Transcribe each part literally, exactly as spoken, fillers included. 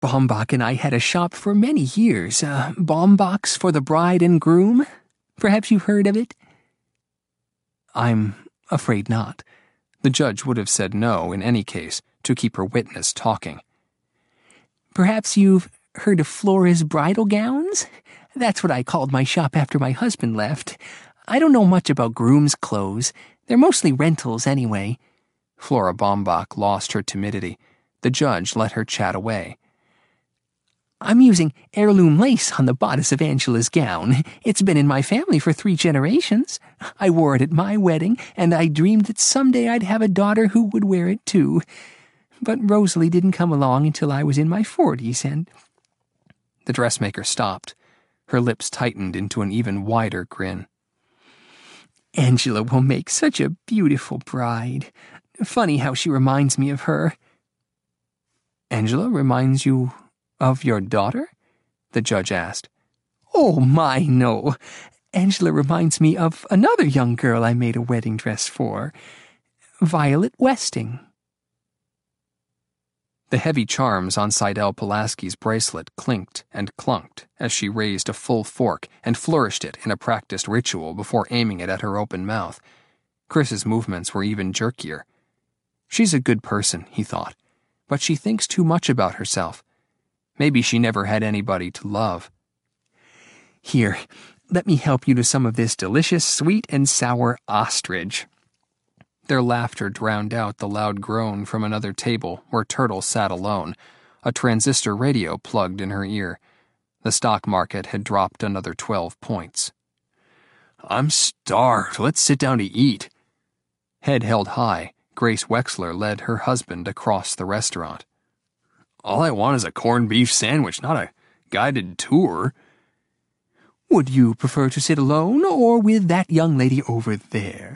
Baumbach and I had a shop for many years, uh, Baumbach's for the Bride and Groom. Perhaps you've heard of it?" "I'm afraid not." The judge would have said no in any case, to keep her witness talking. "Perhaps you've heard of Flora's Bridal Gowns? That's what I called my shop after my husband left. I don't know much about groom's clothes. They're mostly rentals anyway." Flora Baumbach lost her timidity. The judge let her chat away. "I'm using heirloom lace on the bodice of Angela's gown. It's been in my family for three generations. I wore it at my wedding, and I dreamed that someday I'd have a daughter who would wear it too. But Rosalie didn't come along until I was in my forties, and—" The dressmaker stopped. Her lips tightened into an even wider grin. "Angela will make such a beautiful bride. Funny how she reminds me of her." "Angela reminds you of your daughter?" the judge asked. "Oh, my, no. Angela reminds me of another young girl I made a wedding dress for. Violet Westing." The heavy charms on Seidel Pulaski's bracelet clinked and clunked as she raised a full fork and flourished it in a practiced ritual before aiming it at her open mouth. Chris's movements were even jerkier. She's a good person, he thought, but she thinks too much about herself. Maybe she never had anybody to love. "Here, let me help you to some of this delicious sweet and sour ostrich." Their laughter drowned out the loud groan from another table where Turtle sat alone, a transistor radio plugged in her ear. The stock market had dropped another twelve points. "I'm starved. Let's sit down to eat." Head held high, Grace Wexler led her husband across the restaurant. "All I want is a corned beef sandwich, not a guided tour." "Would you prefer to sit alone or with that young lady over there?"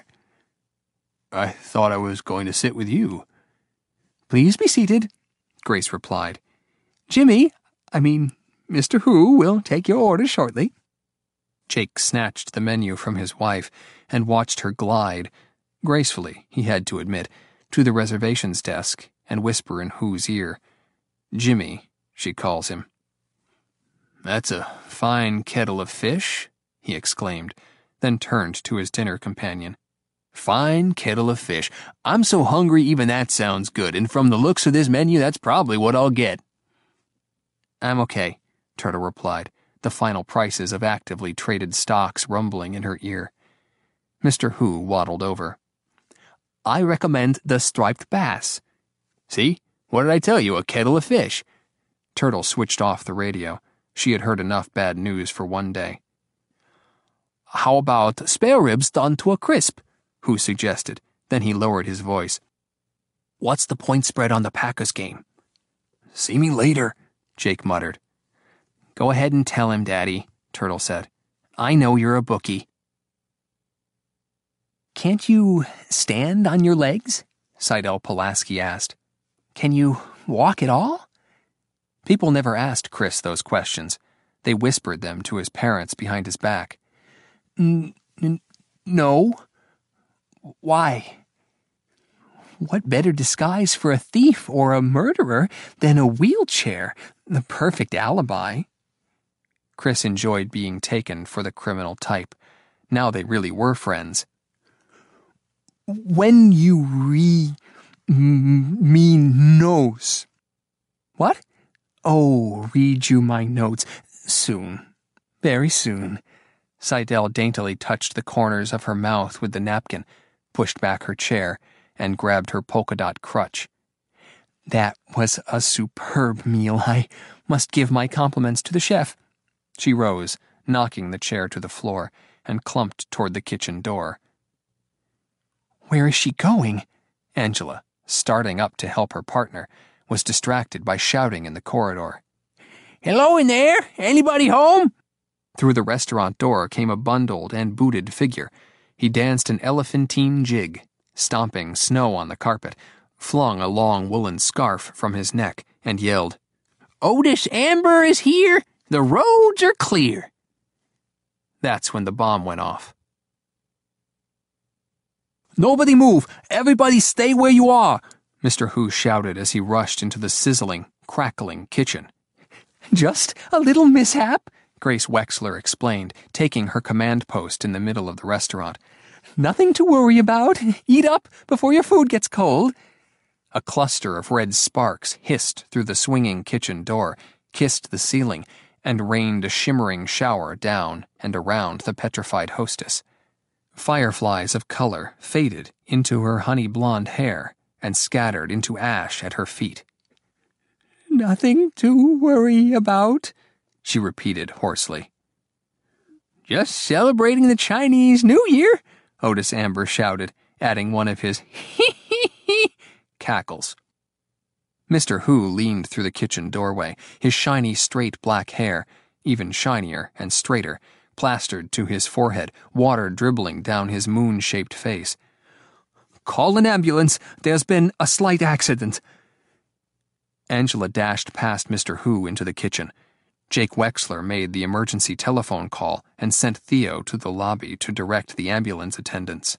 "I thought I was going to sit with you." "Please be seated," Grace replied. "Jimmy, I mean, Mister Hu, will take your order shortly." Jake snatched the menu from his wife and watched her glide, gracefully, he had to admit, to the reservations desk and whisper in Hu's ear. "Jimmy," she calls him. "That's a fine kettle of fish," he exclaimed, then turned to his dinner companion. "Fine kettle of fish. I'm so hungry even that sounds good, and from the looks of this menu, that's probably what I'll get." "I'm okay," Turtle replied, the final prices of actively traded stocks rumbling in her ear. Mister Hu waddled over. "I recommend the striped bass." "See? What did I tell you? A kettle of fish." Turtle switched off the radio. She had heard enough bad news for one day. "How about spare ribs done to a crisp?" Hu suggested. Then he lowered his voice. "What's the point spread on the Packers game?" "See me later," Jake muttered. "Go ahead and tell him, Daddy," Turtle said. "I know you're a bookie." "Can't you stand on your legs?" Seidel Pulaski asked. "Can you walk at all?" People never asked Chris those questions. They whispered them to his parents behind his back. N- n- no. Why? What better disguise for a thief or a murderer than a wheelchair, the perfect alibi? Chris enjoyed being taken for the criminal type. Now they really were friends. "When you re... m- mean nose." "What? Oh, read you my notes. Soon. Very soon." Seidel daintily touched the corners of her mouth with the napkin, pushed back her chair, and grabbed her polka-dot crutch. "That was a superb meal. I must give my compliments to the chef." She rose, knocking the chair to the floor, and clumped toward the kitchen door. "Where is she going?" Angela, starting up to help her partner, was distracted by shouting in the corridor. "Hello in there? Anybody home?" Through the restaurant door came a bundled and booted figure. He danced an elephantine jig, stomping snow on the carpet, flung a long woolen scarf from his neck, and yelled, "Otis Amber is here! The roads are clear!" That's when the bomb went off. "Nobody move! Everybody stay where you are!" Mister Hu shouted as he rushed into the sizzling, crackling kitchen Just a little mishap, Grace Wexler explained, taking her command post in the middle of the restaurant. Nothing to worry about. Eat up before your food gets cold. A cluster of red sparks hissed through the swinging kitchen door, kissed the ceiling, and rained a shimmering shower down and around the petrified hostess. Fireflies of color faded into her honey blonde hair and scattered into ash at her feet. Nothing to worry about, she repeated hoarsely. Just celebrating the Chinese New Year, Otis Amber shouted, adding one of his hee-hee-hee cackles. Mister Hu leaned through the kitchen doorway, his shiny straight black hair, even shinier and straighter, plastered to his forehead, water dribbling down his moon-shaped face. Call an ambulance. There's been a slight accident. Angela dashed past Mister Hu into the kitchen. Jake Wexler made the emergency telephone call and sent Theo to the lobby to direct the ambulance attendants.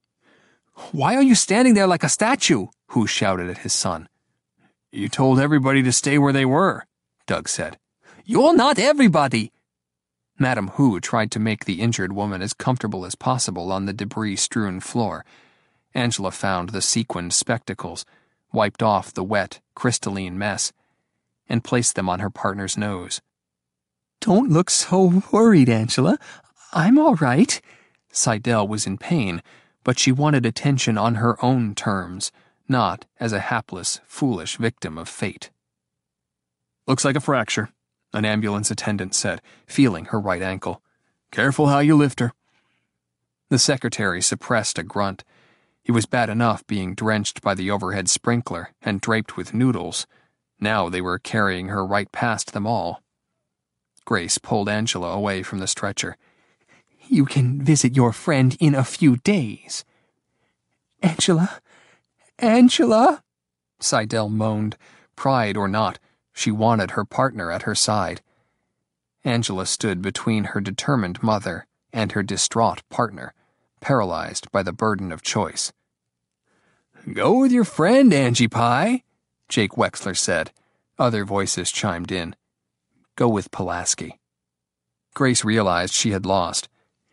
Why are you standing there like a statue? Hu shouted at his son. You told everybody to stay where they were, Doug said. You're not everybody. Madame Hu tried to make the injured woman as comfortable as possible on the debris-strewn floor. Angela found the sequined spectacles, wiped off the wet, crystalline mess, and placed them on her partner's nose. Don't look so worried, Angela. I'm all right. Seidel was in pain, but she wanted attention on her own terms, not as a hapless, foolish victim of fate. Looks like a fracture, an ambulance attendant said, feeling her right ankle. Careful how you lift her. The secretary suppressed a grunt. It was bad enough being drenched by the overhead sprinkler and draped with noodles. Now they were carrying her right past them all. Grace pulled Angela away from the stretcher. You can visit your friend in a few days. Angela, Angela, Seidel moaned. Pride or not, she wanted her partner at her side. Angela stood between her determined mother and her distraught partner, paralyzed by the burden of choice. Go with your friend, Angie Pie, Jake Wexler said. Other voices chimed in. Go with Pulaski. Grace realized she had lost.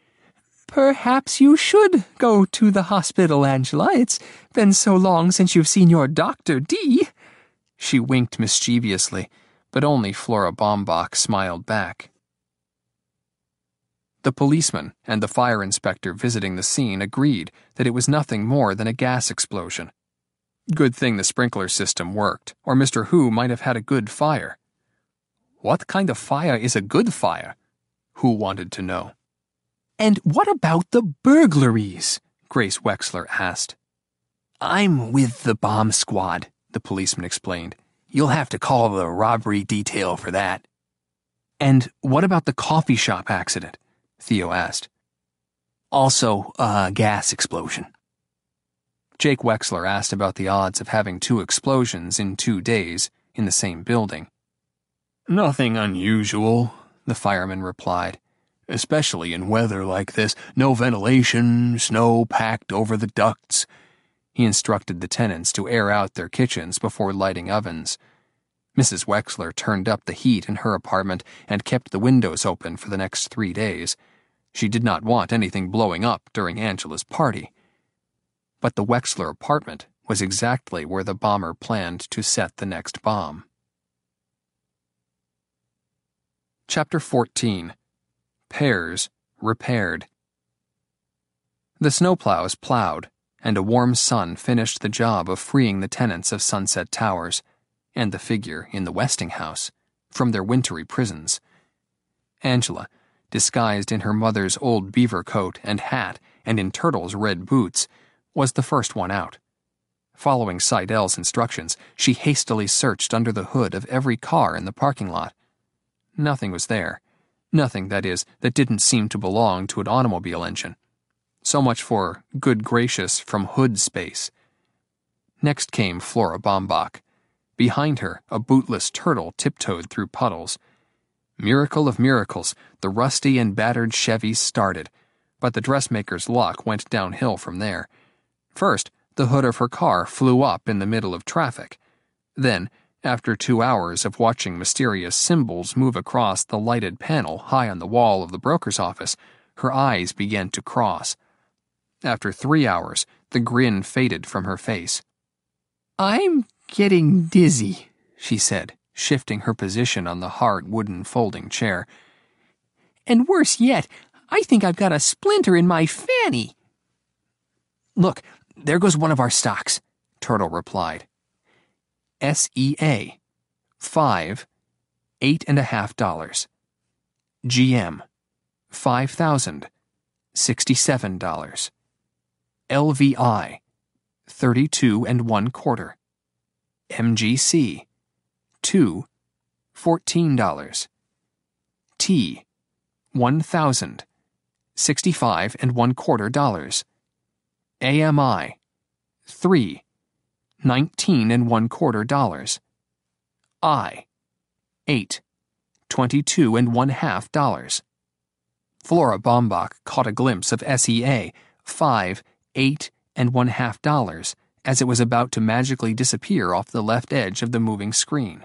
Perhaps you should go to the hospital, Angela. It's been so long since you've seen your Doctor D. She winked mischievously, but only Flora Baumbach smiled back. The policeman and the fire inspector visiting the scene agreed that it was nothing more than a gas explosion. Good thing the sprinkler system worked, or Mister Hu might have had a good fire. What kind of fire is a good fire? Hu wanted to know. And what about the burglaries? Grace Wexler asked. I'm with the bomb squad, the policeman explained. You'll have to call the robbery detail for that. And what about the coffee shop accident? Theo asked. Also, a gas explosion. Jake Wexler asked about the odds of having two explosions in two days in the same building. Nothing unusual, the fireman replied. Especially in weather like this, no ventilation, snow packed over the ducts. He instructed the tenants to air out their kitchens before lighting ovens. Missus Wexler turned up the heat in her apartment and kept the windows open for the next three days. She did not want anything blowing up during Angela's party. But the Wexler apartment was exactly where the bomber planned to set the next bomb. Chapter fourteen. Pears Repaired. The snowplows plowed, and a warm sun finished the job of freeing the tenants of Sunset Towers, and the figure in the Westinghouse, from their wintry prisons. Angela, disguised in her mother's old beaver coat and hat and in Turtle's red boots, was the first one out. Following Seidel's instructions, she hastily searched under the hood of every car in the parking lot. Nothing was there. Nothing, that is, that didn't seem to belong to an automobile engine. So much for good gracious from hood space. Next came Flora Baumbach. Behind her, a bootless Turtle tiptoed through puddles. Miracle of miracles, the rusty and battered Chevy started, but the dressmaker's luck went downhill from there. First, the hood of her car flew up in the middle of traffic. Then, After two hours of watching mysterious symbols move across the lighted panel high on the wall of the broker's office, her eyes began to cross. After three hours, the grin faded from her face. "I'm getting dizzy," she said, shifting her position on the hard wooden folding chair. "And worse yet, I think I've got a splinter in my fanny." "Look, there goes one of our stocks," Turtle replied. S E A, five, eight and a half dollars. G M, five thousand, sixty-seven dollars. L V I, thirty-two and one quarter. M G C, two, fourteen dollars. T, one thousand, sixty-five and one quarter dollars. A M I, three, nineteen and one quarter dollars. I, eight, twenty-two and one half dollars. Flora Baumbach caught a glimpse of S E A, five, eight and one half dollars, as it was about to magically disappear off the left edge of the moving screen.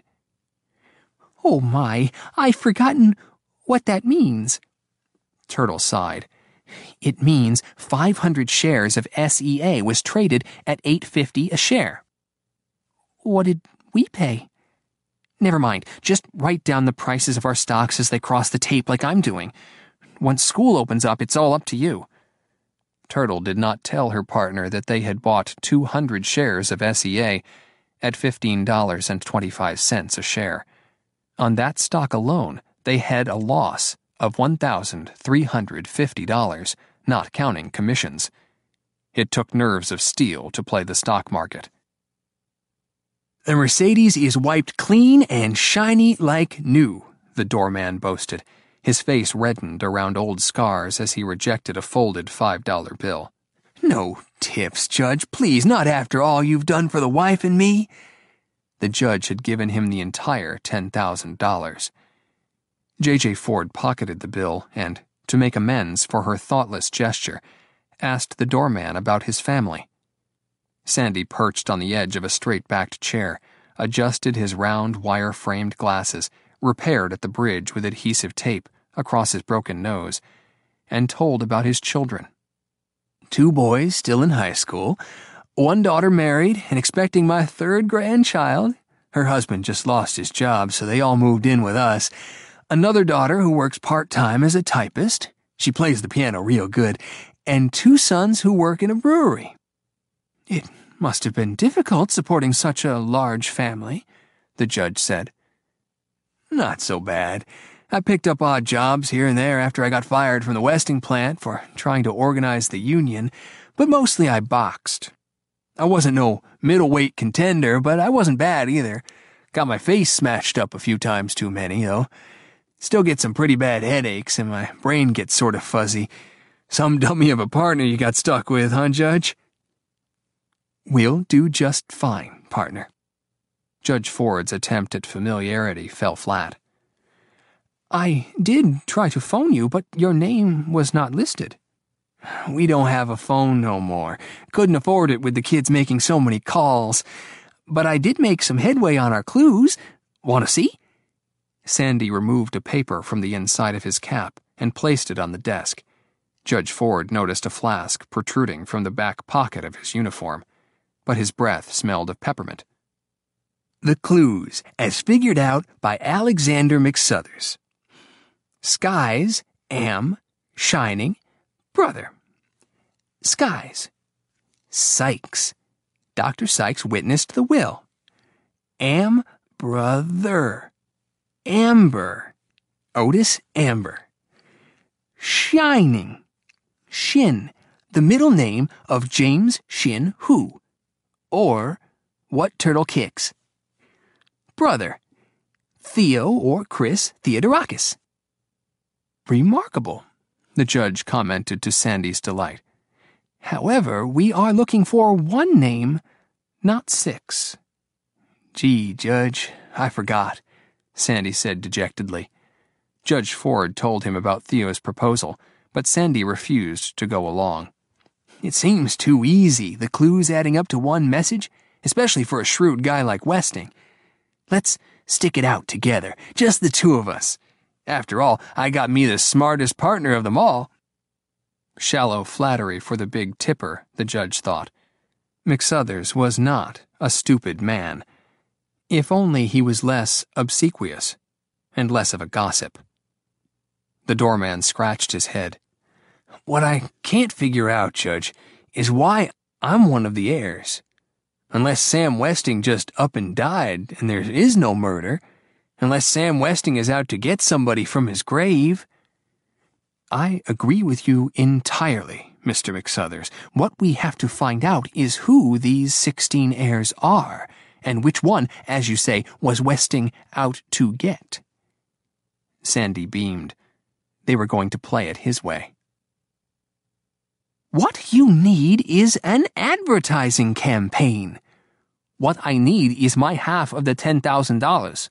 "Oh my, I've forgotten what that means." Turtle sighed. "It means five hundred shares of S E A was traded at eight fifty a share." "What did we pay?" "Never mind, just write down the prices of our stocks as they cross the tape like I'm doing. Once school opens up, it's all up to you." Turtle did not tell her partner that they had bought two hundred shares of S E A at fifteen dollars and twenty-five cents a share. On that stock alone, they had a loss of one thousand three hundred fifty dollars, not counting commissions. It took nerves of steel to play the stock market. "The Mercedes is wiped clean and shiny like new," the doorman boasted. His face reddened around old scars as he rejected a folded five dollar bill. "No tips, Judge, please, not after all you've done for the wife and me." The judge had given him the entire ten thousand dollars. J J Ford pocketed the bill and, to make amends for her thoughtless gesture, asked the doorman about his family. Sandy perched on the edge of a straight-backed chair, adjusted his round wire-framed glasses, repaired at the bridge with adhesive tape across his broken nose, and told about his children. "Two boys still in high school, one daughter married and expecting my third grandchild. Her husband just lost his job, so they all moved in with us. Another daughter who works part-time as a typist. She plays the piano real good. And two sons who work in a brewery." "It must have been difficult supporting such a large family," the judge said. "Not so bad. I picked up odd jobs here and there after I got fired from the Westing plant for trying to organize the union, but mostly I boxed. I wasn't no middleweight contender, but I wasn't bad either. Got my face smashed up a few times too many, though. Still get some pretty bad headaches, and my brain gets sort of fuzzy. Some dummy of a partner you got stuck with, huh, Judge?" "We'll do just fine, partner." Judge Ford's attempt at familiarity fell flat. "I did try to phone you, but your name was not listed." "We don't have a phone no more. Couldn't afford it with the kids making so many calls. But I did make some headway on our clues. Want to see?" Sandy removed a paper from the inside of his cap and placed it on the desk. Judge Ford noticed a flask protruding from the back pocket of his uniform, but his breath smelled of peppermint. "The clues, as figured out by Alexander McSuthers. Skies, am, shining, brother. Skies. Sykes. Doctor Sykes witnessed the will. Am, brother. Amber. Otis Amber. Shining. Shin, the middle name of James Shin Hu, or What Turtle Kicks. Brother, Theo or Chris Theodorakis." "Remarkable," the judge commented to Sandy's delight. "However, we are looking for one name, not six." "Gee, Judge, I forgot," Sandy said dejectedly. Judge Ford told him about Theo's proposal, but Sandy refused to go along. "It seems too easy, the clues adding up to one message, especially for a shrewd guy like Westing. Let's stick it out together, just the two of us. After all, I got me the smartest partner of them all." Shallow flattery for the big tipper, the judge thought. McSuthers was not a stupid man. If only he was less obsequious and less of a gossip. The doorman scratched his head. "What I can't figure out, Judge, is why I'm one of the heirs. Unless Sam Westing just up and died and there is no murder, unless Sam Westing is out to get somebody from his grave." "I agree with you entirely, Mister McSuthers. What we have to find out is who these sixteen heirs are, and which one, as you say, was Westing out to get." Sandy beamed. They were going to play it his way. "What you need is an advertising campaign. What I need is my half of the ten thousand dollars.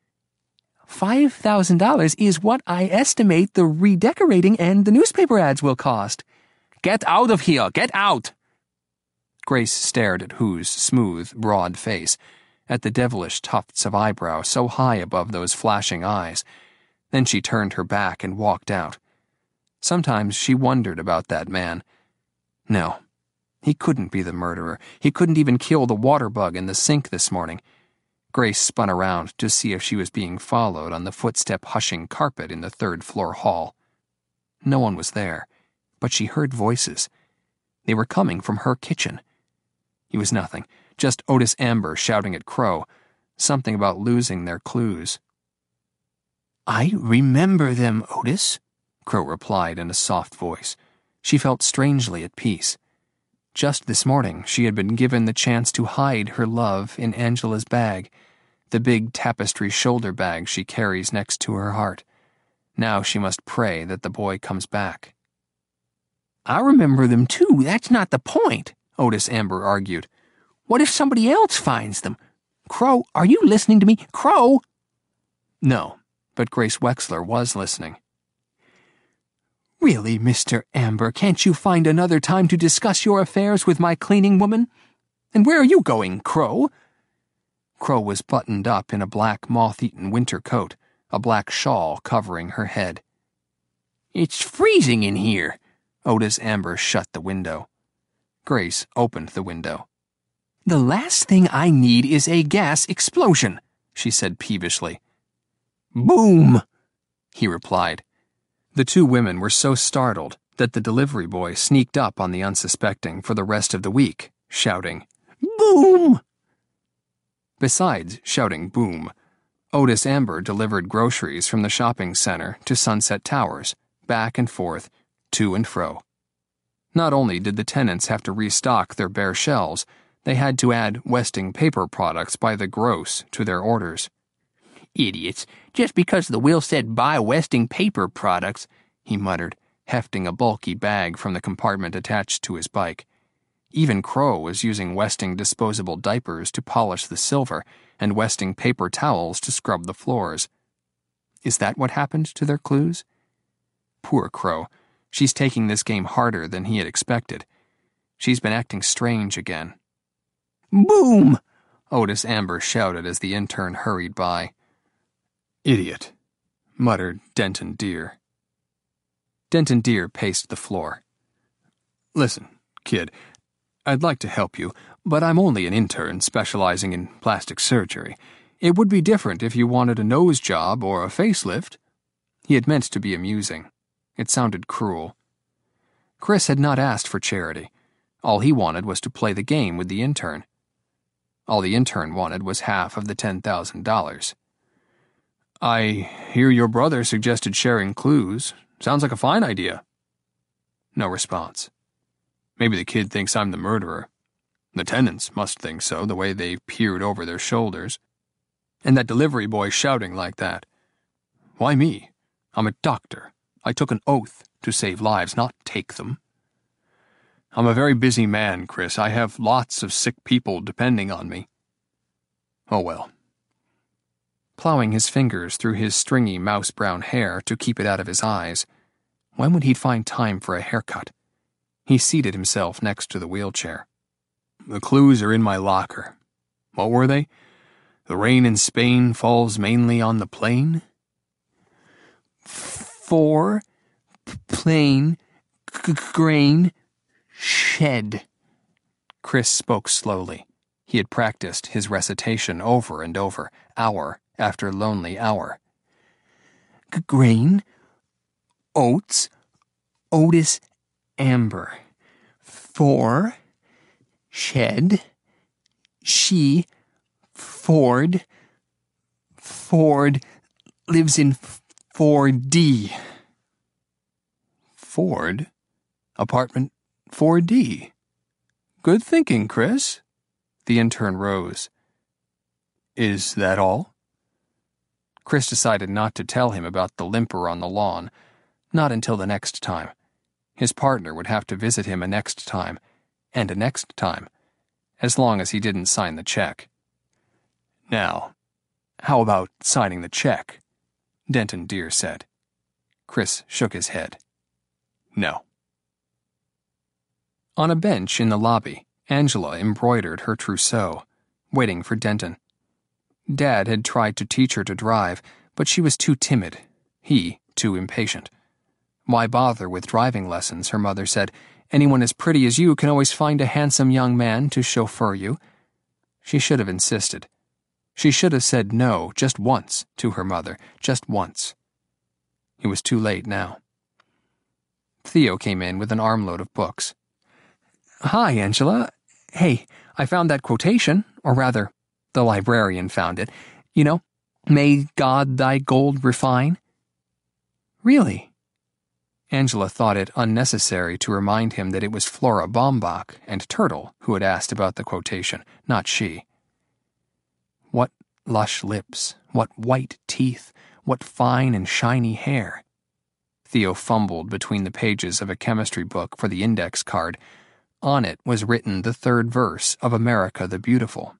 Five thousand dollars is what I estimate the redecorating and the newspaper ads will cost. Get out of here! Get out!" Grace stared at Who's smooth, broad face, at the devilish tufts of eyebrow so high above those flashing eyes. Then she turned her back and walked out. Sometimes she wondered about that man. No, he couldn't be the murderer. He couldn't even kill the water bug in the sink this morning. Grace spun around to see if she was being followed on the footstep-hushing carpet in the third-floor hall. No one was there, but she heard voices. They were coming from her kitchen. It was nothing, just Otis Amber shouting at Crow, something about losing their clues. "I remember them, Otis," Crow replied in a soft voice. She felt strangely at peace. Just this morning, she had been given the chance to hide her love in Angela's bag, the big tapestry shoulder bag she carries next to her heart. Now she must pray that the boy comes back. "I remember them too, that's not the point," Otis Amber argued. "What if somebody else finds them? Crow, are you listening to me? Crow!" No, but Grace Wexler was listening. "Really, Mister Amber, can't you find another time to discuss your affairs with my cleaning woman? And where are you going, Crow?" Crow was buttoned up in a black moth-eaten winter coat, a black shawl covering her head. "It's freezing in here." Otis Amber shut the window. Grace opened the window. "The last thing I need is a gas explosion," she said peevishly. "Boom," he replied. The two women were so startled that the delivery boy sneaked up on the unsuspecting for the rest of the week, shouting, "Boom!" Besides shouting boom, Otis Amber delivered groceries from the shopping center to Sunset Towers, back and forth, to and fro. Not only did the tenants have to restock their bare shelves, they had to add Westing paper products by the gross to their orders. "Idiots, just because the will said buy Westing paper products," he muttered, hefting a bulky bag from the compartment attached to his bike. Even Crow was using Westing disposable diapers to polish the silver and Westing paper towels to scrub the floors. Is that what happened to their clues? Poor Crow. She's taking this game harder than he had expected. She's been acting strange again. "Boom!" Otis Amber shouted as the intern hurried by. "Idiot," muttered Denton Deere. Denton Deere paced the floor. "Listen, kid, I'd like to help you, but I'm only an intern specializing in plastic surgery. It would be different if you wanted a nose job or a facelift." He had meant to be amusing. It sounded cruel. Chris had not asked for charity. All he wanted was to play the game with the intern. All the intern wanted was half of the ten thousand dollars. "I hear your brother suggested sharing clues. Sounds like a fine idea." No response. "Maybe the kid thinks I'm the murderer. The tenants must think so, the way they peered over their shoulders. And that delivery boy shouting like that. Why me? I'm a doctor. I took an oath to save lives, not take them. I'm a very busy man, Chris. I have lots of sick people depending on me. Oh well." Plowing his fingers through his stringy mouse-brown hair to keep it out of his eyes, when would he find time for a haircut? He seated himself next to the wheelchair. "The clues are in my locker. What were they? The rain in Spain falls mainly on the plain? For plain g- grain shed. Chris spoke slowly. He had practiced his recitation over and over, hour after lonely hour. G- grain, oats, Otis amber. For, shed, she, Ford, Ford lives in four D. Ford? Apartment four D. Good thinking, Chris. The intern rose. Is that all? Chris decided not to tell him about the limper on the lawn, not until the next time. His partner would have to visit him a next time, and a next time, as long as he didn't sign the check. Now, how about signing the check? Denton Deer said. Chris shook his head. No. On a bench in the lobby, Angela embroidered her trousseau, waiting for Denton. Dad had tried to teach her to drive, but she was too timid, he too impatient. Why bother with driving lessons, her mother said. Anyone as pretty as you can always find a handsome young man to chauffeur you. She should have insisted. She should have said no just once to her mother, just once. It was too late now. Theo came in with an armload of books. Hi, Angela. Hey, I found that quotation, or rather, the librarian found it. You know, may God thy gold refine. Really? Angela thought it unnecessary to remind him that it was Flora Baumbach and Turtle who had asked about the quotation, not she. What lush lips, what white teeth, what fine and shiny hair. Theo fumbled between the pages of a chemistry book for the index card. On it was written the third verse of America the Beautiful.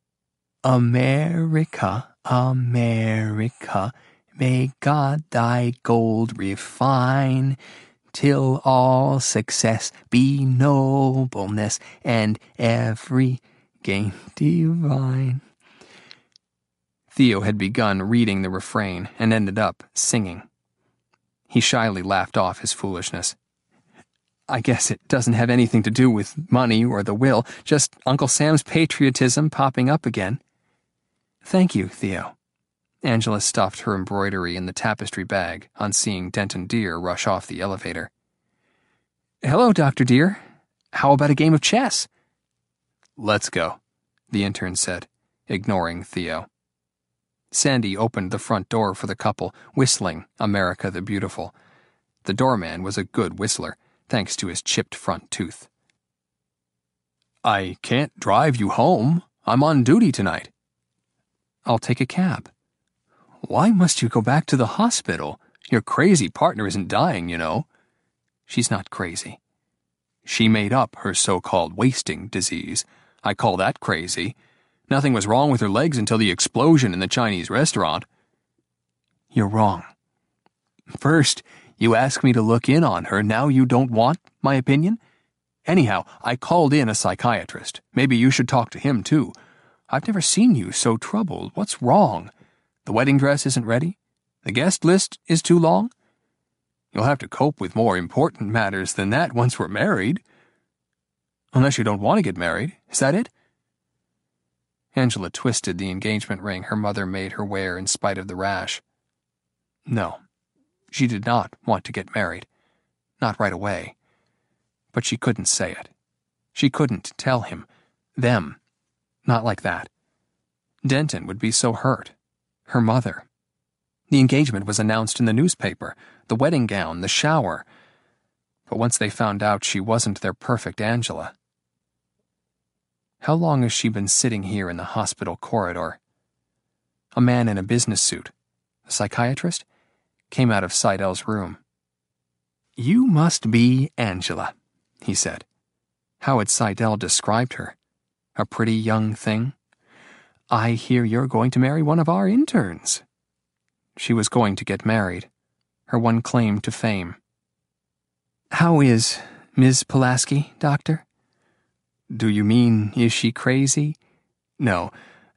America, America, may God thy gold refine, till all success be nobleness, and every gain divine. Theo had begun reading the refrain and ended up singing. He shyly laughed off his foolishness. I guess it doesn't have anything to do with money or the will, just Uncle Sam's patriotism popping up again. Thank you, Theo. Angela stuffed her embroidery in the tapestry bag on seeing Denton Deer rush off the elevator. Hello, Doctor Deer. How about a game of chess? Let's go, the intern said, ignoring Theo. Sandy opened the front door for the couple, whistling America the Beautiful. The doorman was a good whistler, thanks to his chipped front tooth. I can't drive you home. I'm on duty tonight. I'll take a cab. Why must you go back to the hospital? Your crazy partner isn't dying, you know. She's not crazy. She made up her so-called wasting disease. I call that crazy. Nothing was wrong with her legs until the explosion in the Chinese restaurant. You're wrong. First, you asked me to look in on her. Now you don't want my opinion? Anyhow, I called in a psychiatrist. Maybe you should talk to him, too. I've never seen you so troubled. What's wrong? The wedding dress isn't ready? The guest list is too long? You'll have to cope with more important matters than that once we're married. Unless you don't want to get married. Is that it? Angela twisted the engagement ring her mother made her wear in spite of the rash. No, she did not want to get married. Not right away. But she couldn't say it. She couldn't tell him. Them. Not like that. Denton would be so hurt. Her mother. The engagement was announced in the newspaper, the wedding gown, the shower. But once they found out she wasn't their perfect Angela. How long has she been sitting here in the hospital corridor? A man in a business suit, a psychiatrist, came out of Seidel's room. You must be Angela, he said. How had Seidel described her? A pretty young thing? I hear you're going to marry one of our interns. She was going to get married, her one claim to fame. How is Miz Pulaski, Doctor? Do you mean, is she crazy? No,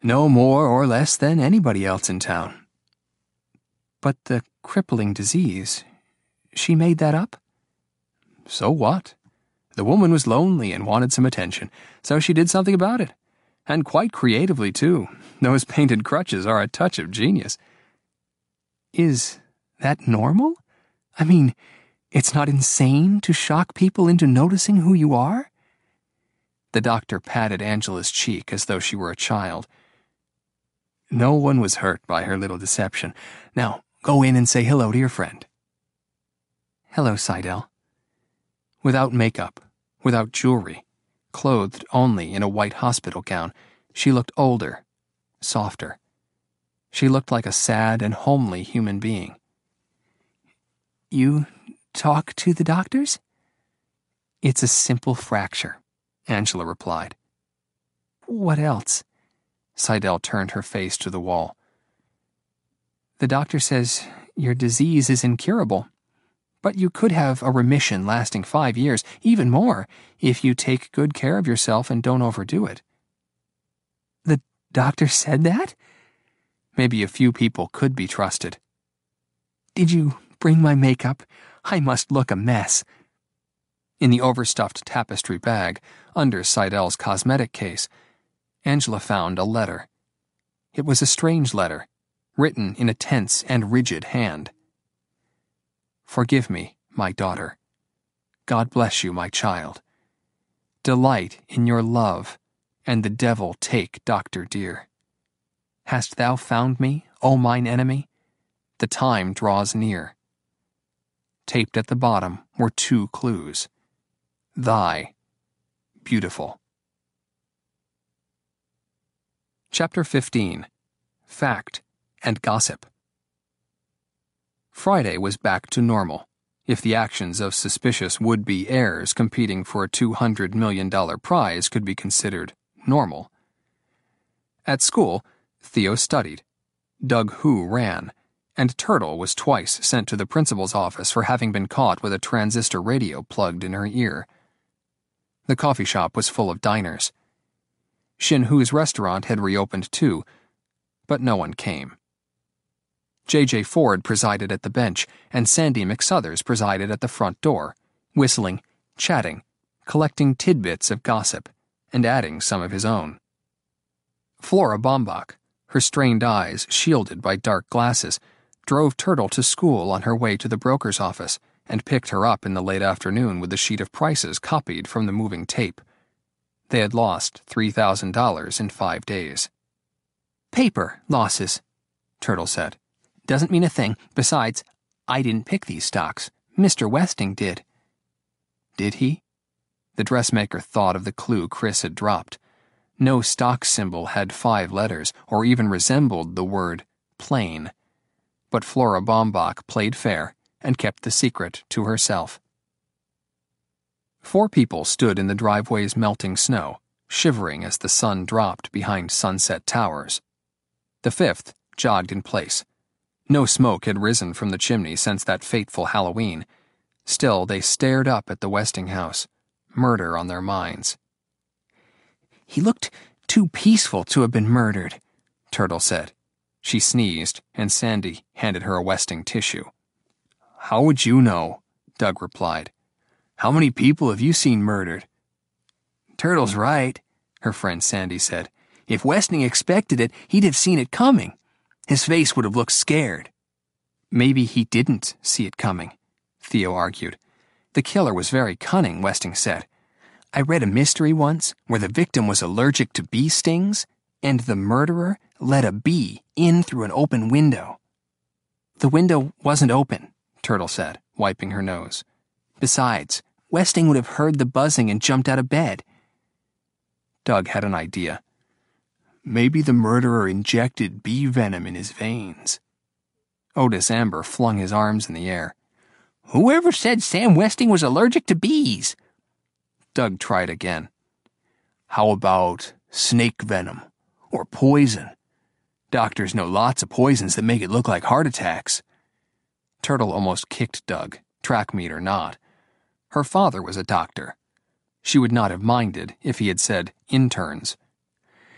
No more or less than anybody else in town. But the crippling disease, she made that up? So what? The woman was lonely and wanted some attention, so she did something about it. And quite creatively, too. Those painted crutches are a touch of genius. Is that normal? I mean, it's not insane to shock people into noticing who you are? The doctor patted Angela's cheek as though she were a child. No one was hurt by her little deception. Now, go in and say hello to your friend. Hello, Seidel. Without makeup, without jewelry, clothed only in a white hospital gown, she looked older, softer. She looked like a sad and homely human being. You talk to the doctors? It's a simple fracture, Angela replied. What else? Seidel turned her face to the wall. The doctor says your disease is incurable, but you could have a remission lasting five years, even more, if you take good care of yourself and don't overdo it. The doctor said that? Maybe a few people could be trusted. Did you bring my makeup? I must look a mess. In the overstuffed tapestry bag, under Seidel's cosmetic case, Angela found a letter. It was a strange letter, written in a tense and rigid hand. Forgive me, my daughter. God bless you, my child. Delight in your love, and the devil take Doctor dear. Hast thou found me, O mine enemy? The time draws near. Taped at the bottom were two clues. Thy, beautiful. Chapter fifteen. Fact and Gossip. Friday was back to normal, if the actions of suspicious would-be heirs competing for a two hundred million dollars prize could be considered normal. At school, Theo studied, Doug Hu ran, and Turtle was twice sent to the principal's office for having been caught with a transistor radio plugged in her ear. The coffee shop was full of diners. Shin Hu's restaurant had reopened too, but no one came. J J Ford presided at the bench, and Sandy McSuthers presided at the front door, whistling, chatting, collecting tidbits of gossip, and adding some of his own. Flora Bombach, her strained eyes shielded by dark glasses, drove Turtle to school on her way to the broker's office and picked her up in the late afternoon with a sheet of prices copied from the moving tape. They had lost three thousand dollars in five days. Paper losses, Turtle said. Doesn't mean a thing. Besides, I didn't pick these stocks. Mister Westing did. Did he? The dressmaker thought of the clue Chris had dropped. No stock symbol had five letters or even resembled the word plain. But Flora Bombach played fair and kept the secret to herself. Four people stood in the driveway's melting snow, shivering as the sun dropped behind Sunset Towers. The fifth jogged in place. No smoke had risen from the chimney since that fateful Halloween. Still, they stared up at the Westing house, murder on their minds. He looked too peaceful to have been murdered, Turtle said. She sneezed, and Sandy handed her a Westing tissue. How would you know? Doug replied. How many people have you seen murdered? Turtle's right, her friend Sandy said. If Westing expected it, he'd have seen it coming. His face would have looked scared. Maybe he didn't see it coming, Theo argued. The killer was very cunning, Westing said. I read a mystery once where the victim was allergic to bee stings, and the murderer let a bee in through an open window. The window wasn't open, Turtle said, wiping her nose. Besides, Westing would have heard the buzzing and jumped out of bed. Doug had an idea. Maybe the murderer injected bee venom in his veins. Otis Amber flung his arms in the air. Whoever said Sam Westing was allergic to bees? Doug tried again. How about snake venom or poison? Doctors know lots of poisons that make it look like heart attacks. Turtle almost kicked Doug, track meet or not. Her father was a doctor. She would not have minded if he had said interns.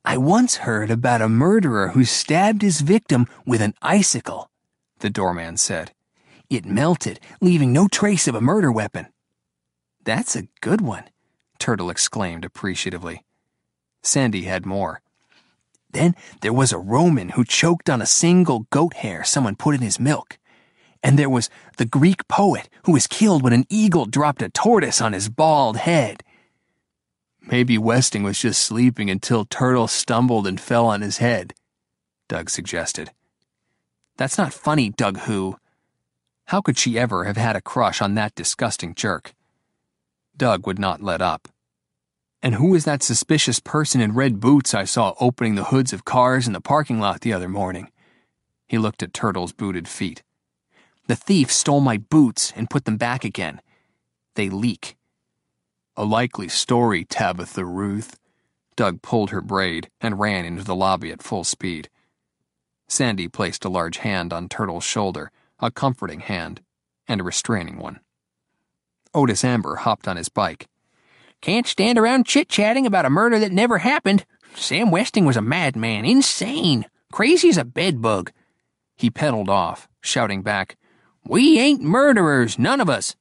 I once heard about a murderer who stabbed his victim with an icicle, the doorman said. It melted, leaving no trace of a murder weapon. That's a good one, Turtle exclaimed appreciatively. Sandy had more. Then there was a Roman who choked on a single goat hair someone put in his milk. And there was the Greek poet who was killed when an eagle dropped a tortoise on his bald head. Maybe Westing was just sleeping until Turtle stumbled and fell on his head, Doug suggested. That's not funny, Doug Who. How could she ever have had a crush on that disgusting jerk? Doug would not let up. And who was that suspicious person in red boots I saw opening the hoods of cars in the parking lot the other morning? He looked at Turtle's booted feet. The thief stole my boots and put them back again. They leak. A likely story, Tabitha Ruth. Doug pulled her braid and ran into the lobby at full speed. Sandy placed a large hand on Turtle's shoulder, a comforting hand, and a restraining one. Otis Amber hopped on his bike. Can't stand around chit-chatting about a murder that never happened. Sam Westing was a madman, insane, crazy as a bedbug. He pedaled off, shouting back, We ain't murderers, none of us.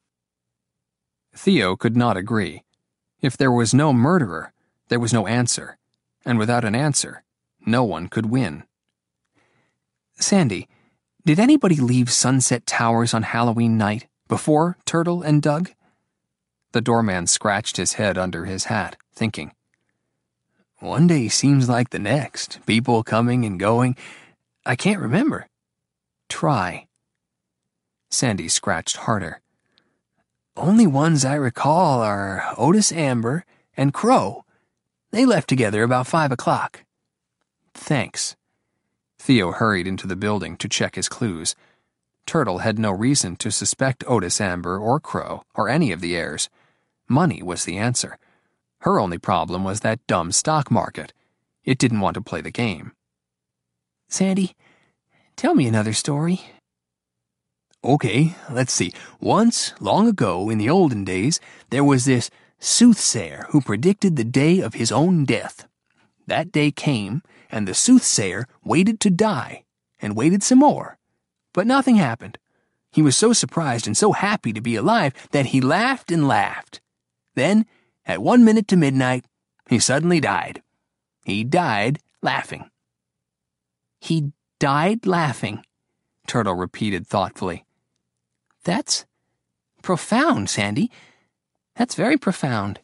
Theo could not agree. If there was no murderer, there was no answer, and without an answer, no one could win. Sandy, did anybody leave Sunset Towers on Halloween night, before Turtle and Doug? The doorman scratched his head under his hat, thinking. One day seems like the next, people coming and going. I can't remember. Try. Sandy scratched harder. Only ones I recall are Otis Amber and Crow. They left together about five o'clock. Thanks. Theo hurried into the building to check his clues. Turtle had no reason to suspect Otis Amber or Crow or any of the heirs. Money was the answer. Her only problem was that dumb stock market. It didn't want to play the game. Sandy, tell me another story. Okay, let's see. Once, long ago, in the olden days, there was this soothsayer who predicted the day of his own death. That day came, and the soothsayer waited to die, and waited some more. But nothing happened. He was so surprised and so happy to be alive that he laughed and laughed. Then, at one minute to midnight, he suddenly died. He died laughing. He died laughing, Turtle repeated thoughtfully. That's profound, Sandy. That's very profound.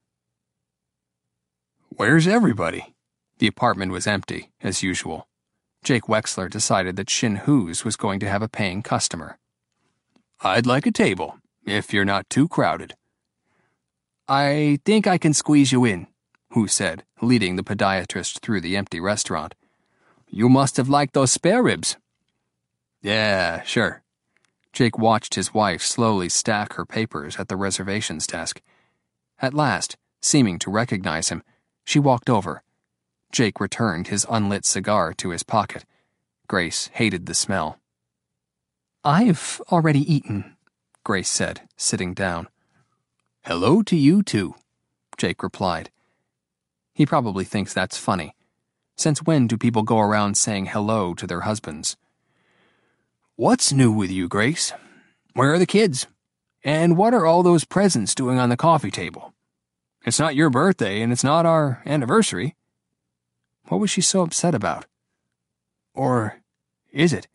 Where's everybody? The apartment was empty, as usual. Jake Wexler decided that Shin Who's was going to have a paying customer. I'd like a table, if you're not too crowded. I think I can squeeze you in, Who said, leading the podiatrist through the empty restaurant. You must have liked those spare ribs. Yeah, sure. Jake watched his wife slowly stack her papers at the reservations desk. At last, seeming to recognize him, she walked over. Jake returned his unlit cigar to his pocket. Grace hated the smell. I've already eaten, Grace said, sitting down. Hello to you, too, Jake replied. He probably thinks that's funny. Since when do people go around saying hello to their husbands? What's new with you, Grace? Where are the kids? And what are all those presents doing on the coffee table? It's not your birthday, and it's not our anniversary. What was she so upset about? Or is it?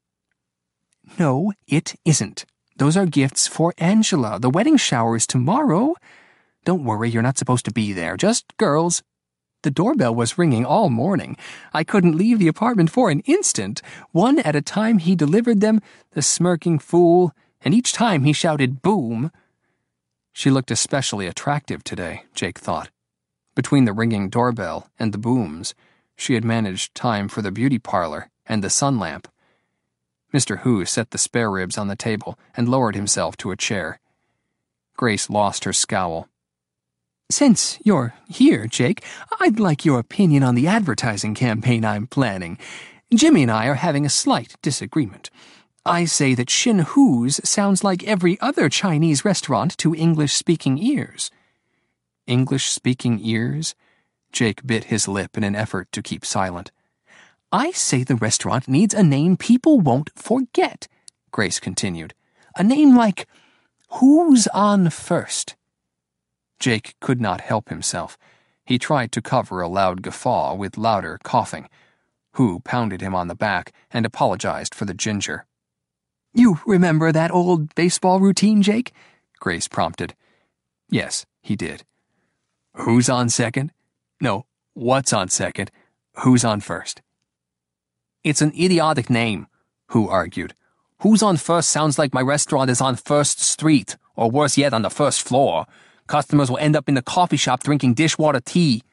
No, it isn't. Those are gifts for Angela. The wedding shower is tomorrow. Don't worry, you're not supposed to be there. Just girls. The doorbell was ringing all morning. I couldn't leave the apartment for an instant. One at a time he delivered them, the smirking fool, and each time he shouted boom. She looked especially attractive today, Jake thought. Between the ringing doorbell and the booms, she had managed time for the beauty parlor and the sun lamp. Mister Who set the spare ribs on the table and lowered himself to a chair. Grace lost her scowl. Since you're here, Jake, I'd like your opinion on the advertising campaign I'm planning. Jimmy and I are having a slight disagreement. I say that Shin Who's sounds like every other Chinese restaurant to English-speaking ears. English-speaking ears? Jake bit his lip in an effort to keep silent. I say the restaurant needs a name people won't forget, Grace continued. A name like, Who's on First? Jake could not help himself. He tried to cover a loud guffaw with louder coughing. Who pounded him on the back and apologized for the ginger. You remember that old baseball routine, Jake? Grace prompted. Yes, he did. Who's on second? No, what's on second? Who's on first? It's an idiotic name, Who argued. Who's on First sounds like my restaurant is on First Street, or worse yet, on the first floor. Customers will end up in the coffee shop drinking dishwater tea.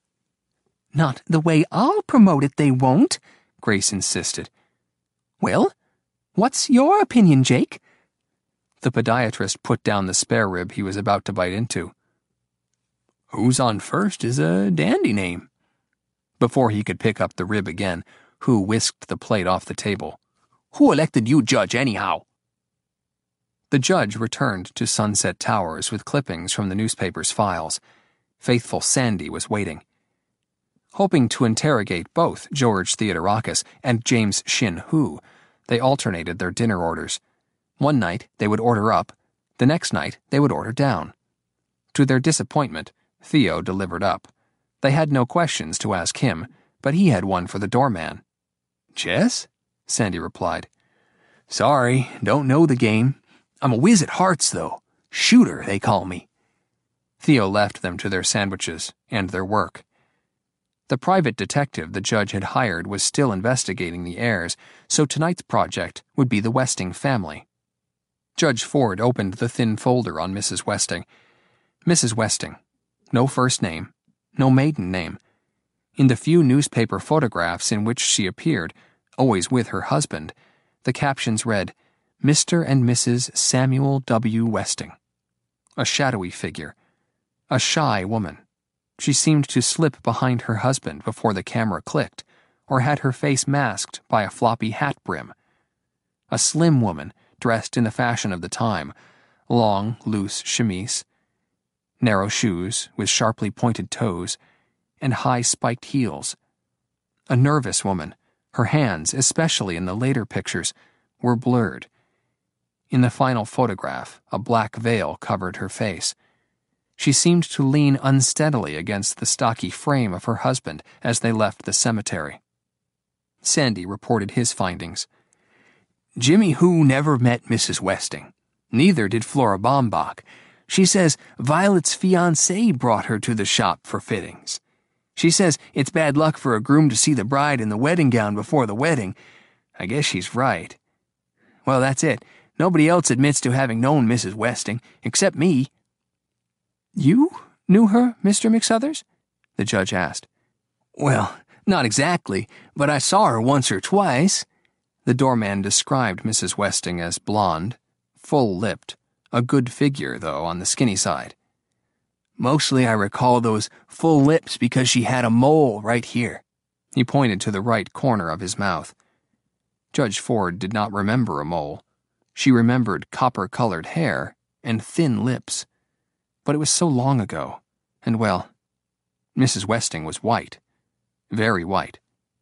Not the way I'll promote it, they won't, Grace insisted. Well, what's your opinion, Jake? The podiatrist put down the spare rib he was about to bite into. Who's on First is a dandy name. Before he could pick up the rib again, Who whisked the plate off the table. Who elected you judge, anyhow? The judge returned to Sunset Towers with clippings from the newspaper's files. Faithful Sandy was waiting. Hoping to interrogate both George Theodorakis and James Shin Hu, they alternated their dinner orders. One night they would order up, the next night they would order down. To their disappointment, Theo delivered up. They had no questions to ask him, but he had one for the doorman. Chess? Sandy replied. Sorry, don't know the game. I'm a whiz at hearts, though. Shooter, they call me. Theo left them to their sandwiches and their work. The private detective the judge had hired was still investigating the heirs, so tonight's project would be the Westing family. Judge Ford opened the thin folder on Missus Westing. Missus Westing. No first name. No maiden name. In the few newspaper photographs in which she appeared, always with her husband, the captions read, Mister and Missus Samuel W. Westing. A shadowy figure. A shy woman. She seemed to slip behind her husband before the camera clicked, or had her face masked by a floppy hat brim. A slim woman, dressed in the fashion of the time, long, loose chemise, narrow shoes with sharply pointed toes, and high spiked heels. A nervous woman, her hands, especially in the later pictures, were blurred. In the final photograph, a black veil covered her face. She seemed to lean unsteadily against the stocky frame of her husband as they left the cemetery. Sandy reported his findings. Jimmy Hu never met Missus Westing. Neither did Flora Baumbach. She says Violet's fiancé brought her to the shop for fittings. She says it's bad luck for a groom to see the bride in the wedding gown before the wedding. I guess she's right. Well, that's it. Nobody else admits to having known Missus Westing, except me. You knew her, Mister McSuthers? The judge asked. Well, not exactly, but I saw her once or twice. The doorman described Missus Westing as blonde, full-lipped, a good figure, though, on the skinny side. Mostly I recall those full lips because she had a mole right here. He pointed to the right corner of his mouth. Judge Ford did not remember a mole. She remembered copper-colored hair and thin lips. But it was so long ago, and well, Missus Westing was white. Very white.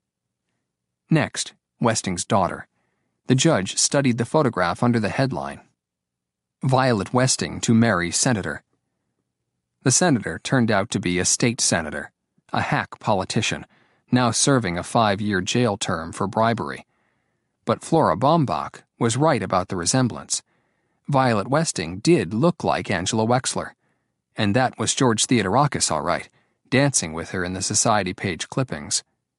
Next, Westing's daughter. The judge studied the photograph under the headline, Violet Westing to marry senator. The senator turned out to be a state senator, a hack politician, now serving a five-year jail term for bribery. But Flora Baumbach was right about the resemblance. Violet Westing did look like Angela Wexler. And that was George Theodorakis, all right, dancing with her in the society page clippings.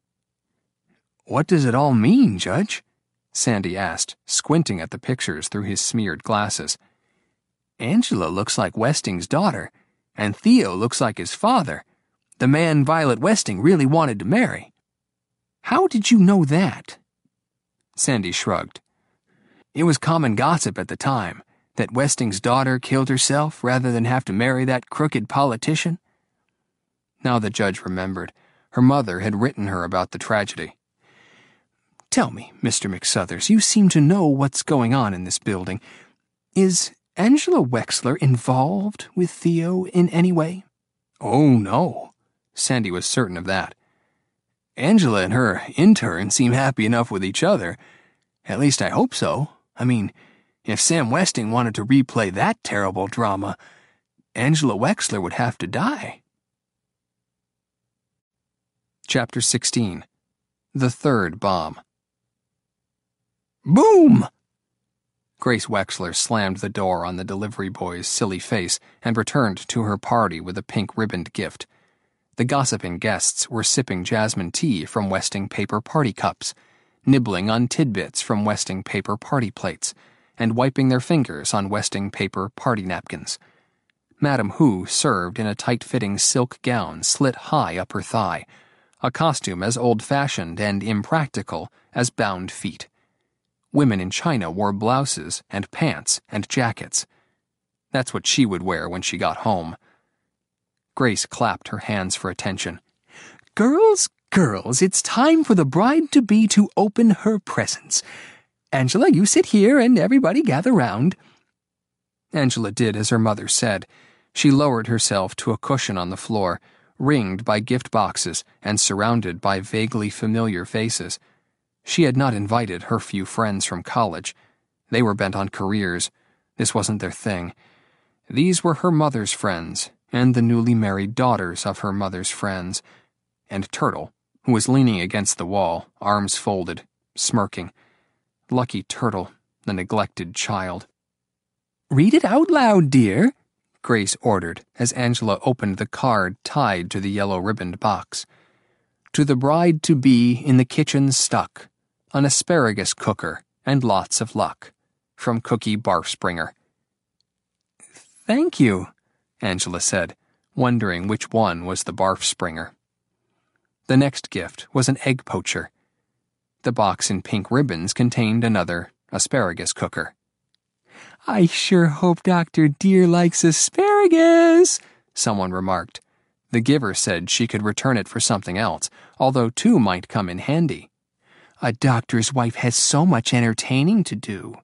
What does it all mean, Judge? Sandy asked, squinting at the pictures through his smeared glasses. Angela looks like Westing's daughter, and Theo looks like his father, the man Violet Westing really wanted to marry. How did you know that? Sandy shrugged. It was common gossip at the time that Westing's daughter killed herself rather than have to marry that crooked politician. Now the judge remembered. Her mother had written her about the tragedy. Tell me, Mister McSuthers, you seem to know what's going on in this building. Is Angela Wexler involved with Theo in any way? Oh, no, Sandy was certain of that. Angela and her intern seem happy enough with each other. At least I hope so. I mean, if Sam Westing wanted to replay that terrible drama, Angela Wexler would have to die. Chapter sixteen. The Third Bomb. Boom! Grace Wexler slammed the door on the delivery boy's silly face and returned to her party with a pink-ribboned gift. The gossiping guests were sipping jasmine tea from Westing paper party cups, nibbling on tidbits from Westing paper party plates, and wiping their fingers on Westing paper party napkins. Madam Hu served in a tight-fitting silk gown slit high up her thigh, a costume as old-fashioned and impractical as bound feet. Women in China wore blouses and pants and jackets. That's what she would wear when she got home. Grace clapped her hands for attention. Girls, girls, it's time for the bride-to-be to open her presents. Angela, you sit here and everybody gather round. Angela did as her mother said. She lowered herself to a cushion on the floor, ringed by gift boxes and surrounded by vaguely familiar faces. She had not invited her few friends from college. They were bent on careers. This wasn't their thing. These were her mother's friends, and the newly married daughters of her mother's friends, and Turtle, who was leaning against the wall, arms folded, smirking. Lucky Turtle, the neglected child. Read it out loud, dear, Grace ordered as Angela opened the card tied to the yellow-ribboned box. To the bride-to-be in the kitchen stuck, an asparagus cooker and lots of luck. From Cookie Barfspringer. Thank you, Angela said, wondering which one was the Barfspringer. The next gift was an egg poacher. The box in pink ribbons contained another asparagus cooker. I sure hope Doctor Dear likes asparagus, someone remarked. The giver said she could return it for something else, although two might come in handy. A doctor's wife has so much entertaining to do.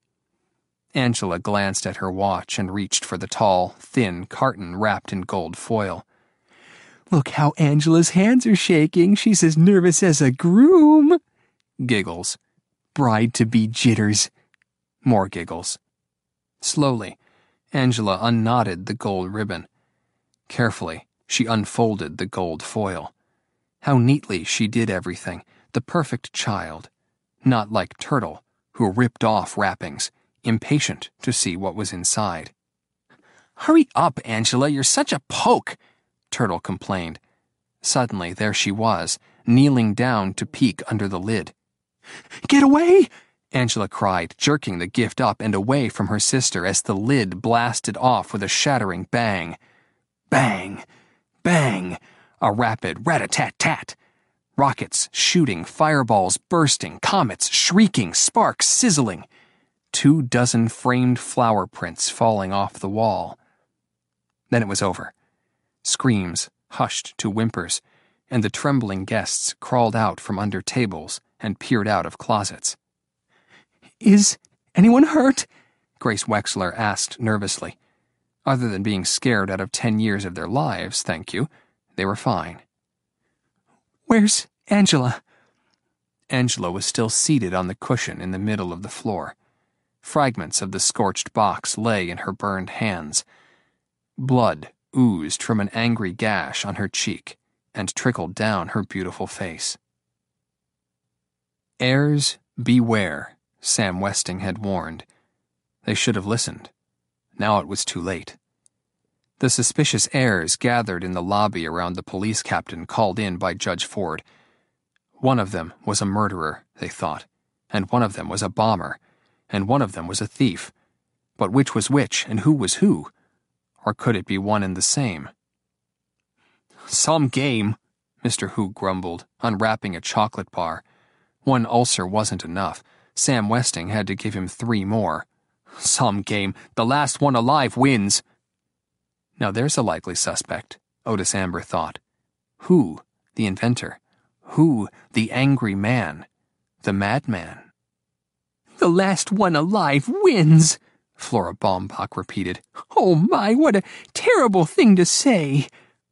Angela glanced at her watch and reached for the tall, thin carton wrapped in gold foil. Look how Angela's hands are shaking. She's as nervous as a groom. Giggles. Bride-to-be jitters. More giggles. Slowly, Angela unknotted the gold ribbon. Carefully, she unfolded the gold foil. How neatly she did everything. The perfect child. Not like Turtle, who ripped off wrappings, impatient to see what was inside. Hurry up, Angela, you're such a poke, Turtle complained. Suddenly, there she was, kneeling down to peek under the lid. Get away! Angela cried, jerking the gift up and away from her sister as the lid blasted off with a shattering bang. Bang! Bang! A rapid rat-a-tat-tat. Rockets shooting, fireballs bursting, comets shrieking, sparks sizzling. Two dozen framed flower prints falling off the wall. Then it was over. Screams hushed to whimpers, and the trembling guests crawled out from under tables and peered out of closets. Is anyone hurt? Grace Wexler asked nervously. Other than being scared out of ten years of their lives, thank you, they were fine. Where's Angela? Angela was still seated on the cushion in the middle of the floor. Fragments of the scorched box lay in her burned hands. Blood oozed from an angry gash on her cheek and trickled down her beautiful face. Heirs, beware, Sam Westing had warned. They should have listened. Now it was too late. The suspicious heirs gathered in the lobby around the police captain called in by Judge Ford. One of them was a murderer, they thought, and one of them was a bomber, and one of them was a thief. But which was which, and who was who? Or could it be one and the same? Some game, Mister Hu grumbled, unwrapping a chocolate bar. One ulcer wasn't enough. Sam Westing had to give him three more. Some game. The last one alive wins. Now there's a likely suspect, Otis Amber thought. Who, the inventor? Who, the angry man? The madman? The last one alive wins, Flora Baumbach repeated. Oh my, what a terrible thing to say.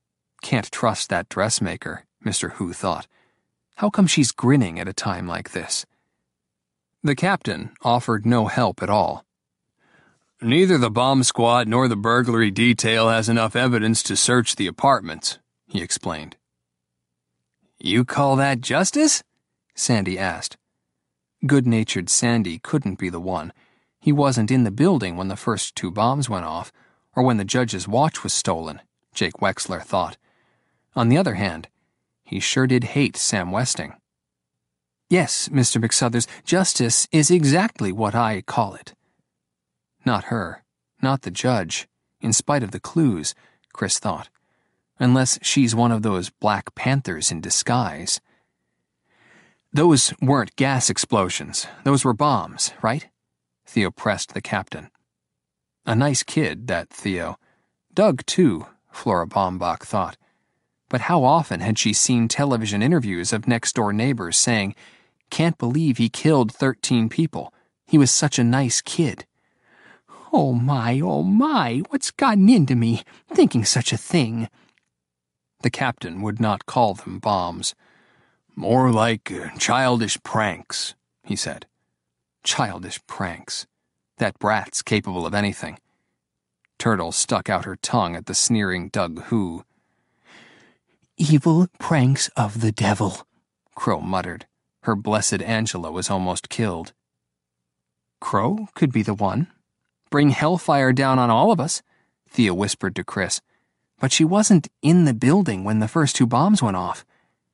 Can't trust that dressmaker, Mister Hu thought. How come she's grinning at a time like this? The captain offered no help at all. Neither the bomb squad nor the burglary detail has enough evidence to search the apartments, he explained. You call that justice? Sandy asked. Good-natured Sandy couldn't be the one. He wasn't in the building when the first two bombs went off, or when the judge's watch was stolen, Jake Wexler thought. On the other hand, he sure did hate Sam Westing. Yes, Mister McSuthers, justice is exactly what I call it. Not her, not the judge, in spite of the clues, Chris thought. Unless she's one of those Black Panthers in disguise. Those weren't gas explosions. Those were bombs, right? Theo pressed the captain. A nice kid, that Theo. Doug, too, Flora Baumbach thought. But how often had she seen television interviews of next-door neighbors saying, "Can't believe he killed thirteen people. He was such a nice kid." Oh my, oh my, what's gotten into me, thinking such a thing? The captain would not call them bombs. More like uh, childish pranks, he said. Childish pranks. That brat's capable of anything. Turtle stuck out her tongue at the sneering Doug Hu. Evil pranks of the devil, Crow muttered. Her blessed Angela was almost killed. Crow could be the one. Bring hellfire down on all of us, Thea whispered to Chris. But she wasn't in the building when the first two bombs went off.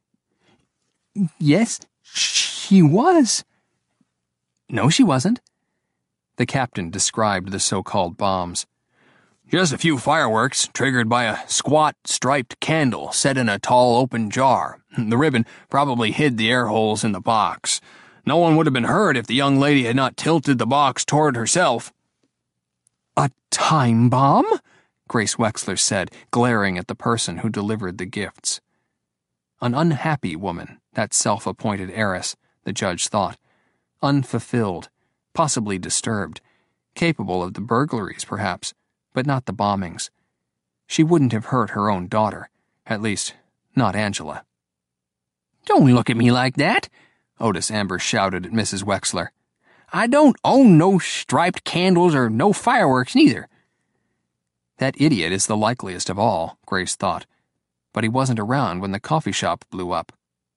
Yes, she was. No, she wasn't. The captain described the so-called bombs. Just a few fireworks triggered by a squat, striped candle set in a tall open jar. The ribbon probably hid the air holes in the box. No one would have been hurt if the young lady had not tilted the box toward herself. A time bomb? Grace Wexler said, glaring at the person who delivered the gifts. An unhappy woman, that self-appointed heiress, the judge thought. Unfulfilled, possibly disturbed, capable of the burglaries, perhaps, but not the bombings. She wouldn't have hurt her own daughter, at least, not Angela. Don't look at me like that, Otis Amber shouted at Missus Wexler. I don't own no striped candles or no fireworks neither. That idiot is the likeliest of all, Grace thought, but he wasn't around when the coffee shop blew up.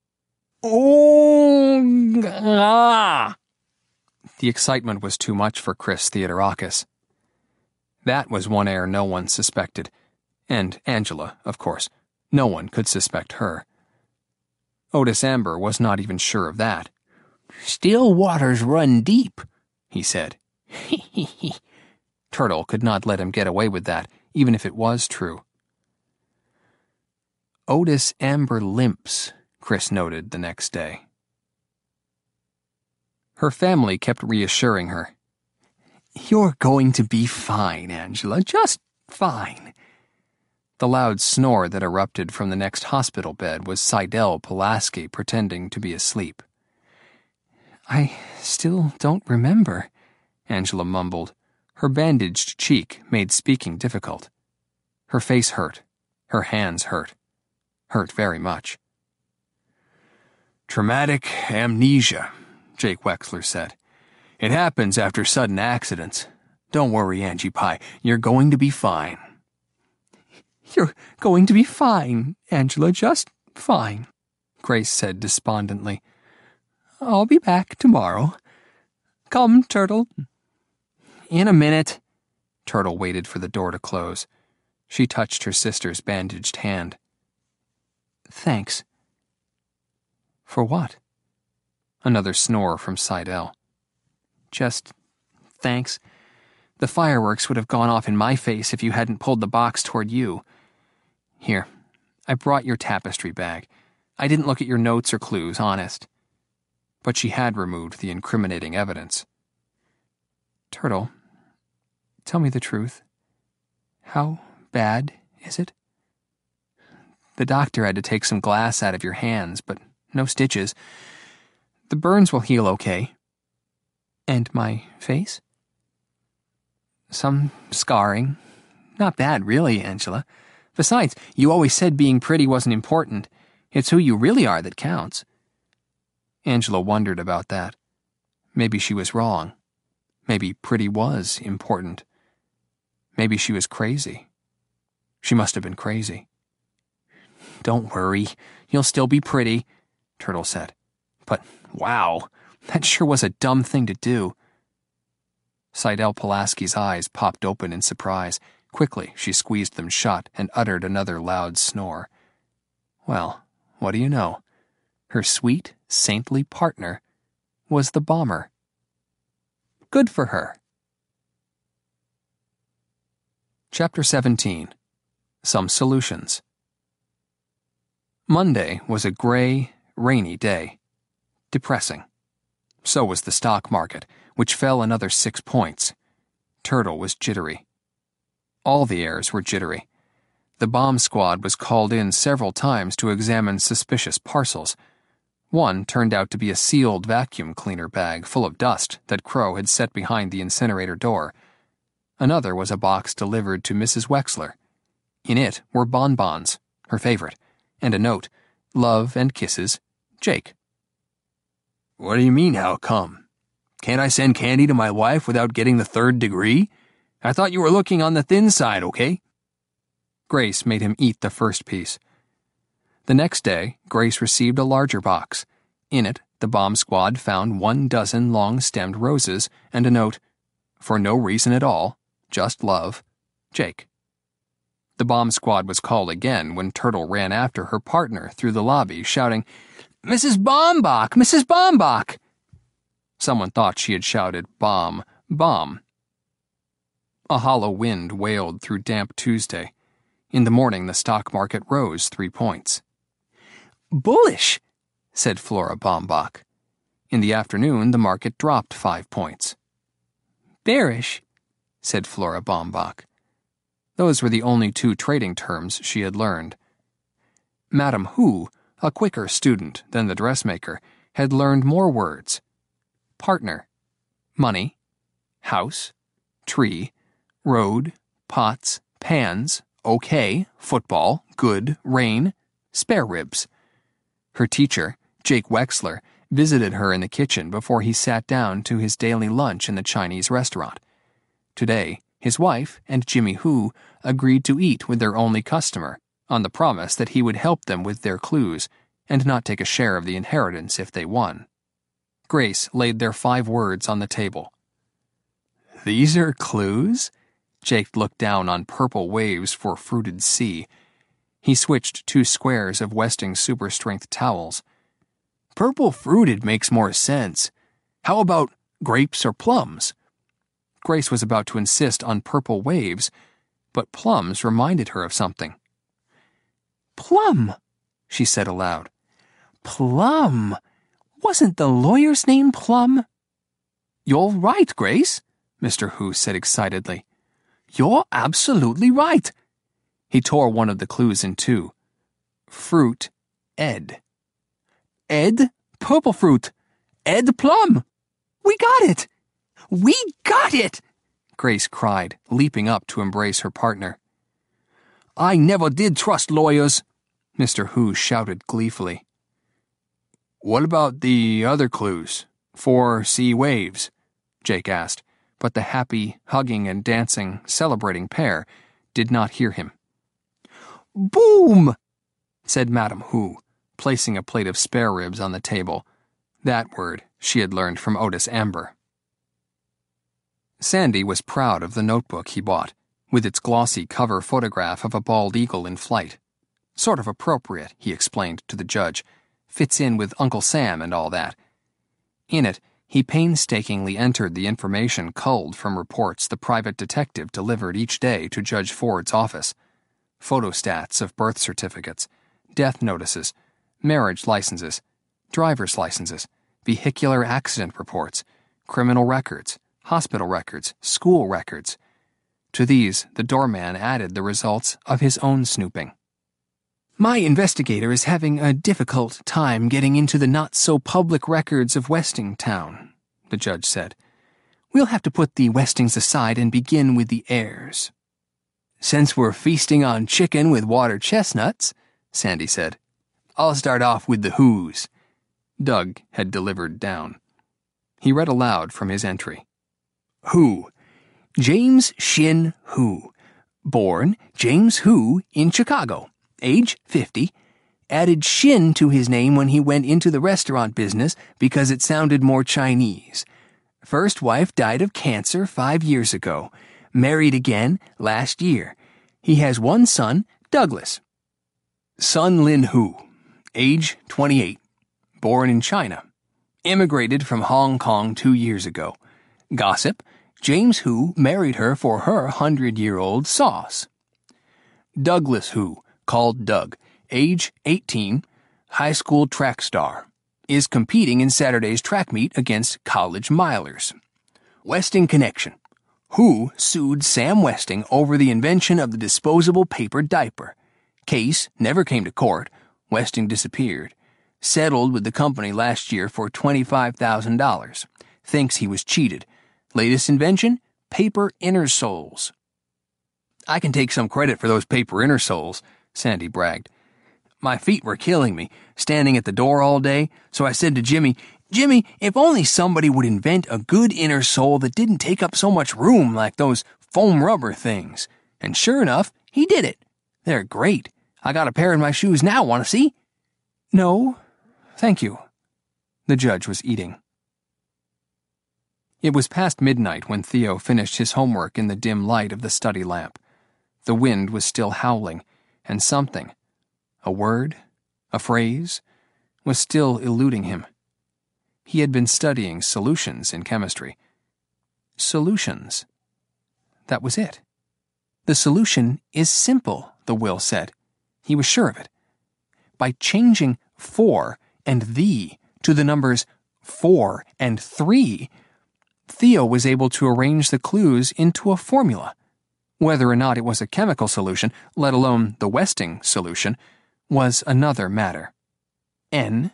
Oh, ah! The excitement was too much for Chris Theodorakis. That was one heir no one suspected, and Angela, of course. No one could suspect her. Otis Amber was not even sure of that. Still waters run deep, he said. Turtle could not let him get away with that, even if it was true. Otis Amber limps, Chris noted the next day. Her family kept reassuring her. You're going to be fine, Angela, just fine. The loud snore that erupted from the next hospital bed was Seidel Pulaski pretending to be asleep. I still don't remember, Angela mumbled. Her bandaged cheek made speaking difficult. Her face hurt. Her hands hurt. Hurt very much. Traumatic amnesia, Jake Wexler said. It happens after sudden accidents. Don't worry, Angie Pie. You're going to be fine. You're going to be fine, Angela, just fine, Grace said despondently. I'll be back tomorrow. Come, Turtle. In a minute. Turtle waited for the door to close. She touched her sister's bandaged hand. Thanks. For what? Another snore from Seidel. Just thanks. The fireworks would have gone off in my face if you hadn't pulled the box toward you. Here, I brought your tapestry bag. I didn't look at your notes or clues, honest. But she had removed the incriminating evidence. Turtle, tell me the truth. How bad is it? The doctor had to take some glass out of your hands, but no stitches. The burns will heal okay. And my face? Some scarring. Not bad, really, Angela. Besides, you always said being pretty wasn't important. It's who you really are that counts. Angela wondered about that. Maybe she was wrong. Maybe pretty was important. Maybe she was crazy. She must have been crazy. Don't worry, you'll still be pretty, Turtle said. But, wow, that sure was a dumb thing to do. Seidel Pulaski's eyes popped open in surprise. Quickly, she squeezed them shut and uttered another loud snore. Well, what do you know? Her sweet, saintly partner was the bomber. Good for her. Chapter seventeen. Some Solutions. Monday was a gray, rainy day. Depressing. So was the stock market, which fell another six points. Turtle was jittery. All the heirs were jittery. The bomb squad was called in several times to examine suspicious parcels. One turned out to be a sealed vacuum cleaner bag full of dust that Crow had set behind the incinerator door. Another was a box delivered to Missus Wexler. In it were bonbons, her favorite, and a note, "Love and kisses, Jake." What do you mean, how come? Can't I send candy to my wife without getting the third degree? I thought you were looking on the thin side, okay? Grace made him eat the first piece. The next day, Grace received a larger box. In it, the bomb squad found one dozen long-stemmed roses and a note, "For no reason at all, just love, Jake." The bomb squad was called again when Turtle ran after her partner through the lobby, shouting, "Missus Baumbach! Missus Baumbach!" Someone thought she had shouted, "Bomb, bomb." A hollow wind wailed through damp Tuesday. In the morning, the stock market rose three points. "Bullish," said Flora Baumbach. In the afternoon, the market dropped five points. "Bearish," said Flora Baumbach. Those were the only two trading terms she had learned. Madam Hu, a quicker student than the dressmaker, had learned more words. Partner, money, house, tree, road, pots, pans, okay, football, good, rain, spare ribs. Her teacher, Jake Wexler, visited her in the kitchen before he sat down to his daily lunch in the Chinese restaurant. Today, his wife and Jimmy Hu agreed to eat with their only customer, on the promise that he would help them with their clues and not take a share of the inheritance if they won. Grace laid their five words on the table. "These are clues?" Jake looked down on purple waves for fruited sea. He switched two squares of Westing super-strength towels. "Purple fruited makes more sense. How about grapes or plums?" Grace was about to insist on purple waves, but plums reminded her of something. "Plum," she said aloud. "Plum. Wasn't the lawyer's name Plum?" "You're right, Grace," Mister Hu said excitedly. "You're absolutely right." He tore one of the clues in two. Fruit, Ed. Ed, purple fruit. Ed Plum. We got it! We got it! Grace cried, leaping up to embrace her partner. "I never did trust lawyers," Mister Hu shouted gleefully. "What about the other clues? Four sea waves?" Jake asked, but the happy, hugging and dancing, celebrating pair did not hear him. "Boom!" said Madam Hu, placing a plate of spare ribs on the table. That word she had learned from Otis Amber. Sandy was proud of the notebook he bought, with its glossy cover photograph of a bald eagle in flight. Sort of appropriate, he explained to the judge. Fits in with Uncle Sam and all that. In it, he painstakingly entered the information culled from reports the private detective delivered each day to Judge Ford's office. Photostats of birth certificates, death notices, marriage licenses, driver's licenses, vehicular accident reports, criminal records, hospital records, school records. To these, the doorman added the results of his own snooping. "My investigator is having a difficult time getting into the not-so-public records of Westingtown," the judge said. "We'll have to put the Westings aside and begin with the heirs." Since we're feasting on chicken with water chestnuts, Sandy said, I'll start off with the who's. Doug had delivered down. He read aloud from his entry. Who. James Shin Hu. Born James Hu in Chicago. Age fifty. Added Shin to his name when he went into the restaurant business because it sounded more Chinese. First wife died of cancer five years ago. Married again last year. He has one son, Douglas. Sun Lin Hu. Age twenty-eight. Born in China. Immigrated from Hong Kong two years ago. Gossip. James Hu married her for her hundred-year-old sauce. Douglas Hu, called Doug, age eighteen, high school track star, is competing in Saturday's track meet against college milers. Westing connection. Hu sued Sam Westing over the invention of the disposable paper diaper. Case never came to court. Westing disappeared. Settled with the company last year for twenty-five thousand dollars. Thinks he was cheated. Latest invention? Paper inner soles. I can take some credit for those paper inner soles, Sandy bragged. My feet were killing me, standing at the door all day, so I said to Jimmy, Jimmy, if only somebody would invent a good inner sole that didn't take up so much room like those foam rubber things. And sure enough, he did it. They're great. I got a pair in my shoes now, want to see? No, thank you. The judge was eating. It was past midnight when Theo finished his homework in the dim light of the study lamp. The wind was still howling, and something, a word, a phrase, was still eluding him. He had been studying solutions in chemistry. Solutions. That was it. The solution is simple, the will said. He was sure of it. By changing for and the to the numbers four and three, Theo was able to arrange the clues into a formula. Whether or not it was a chemical solution, let alone the Westing solution, was another matter. N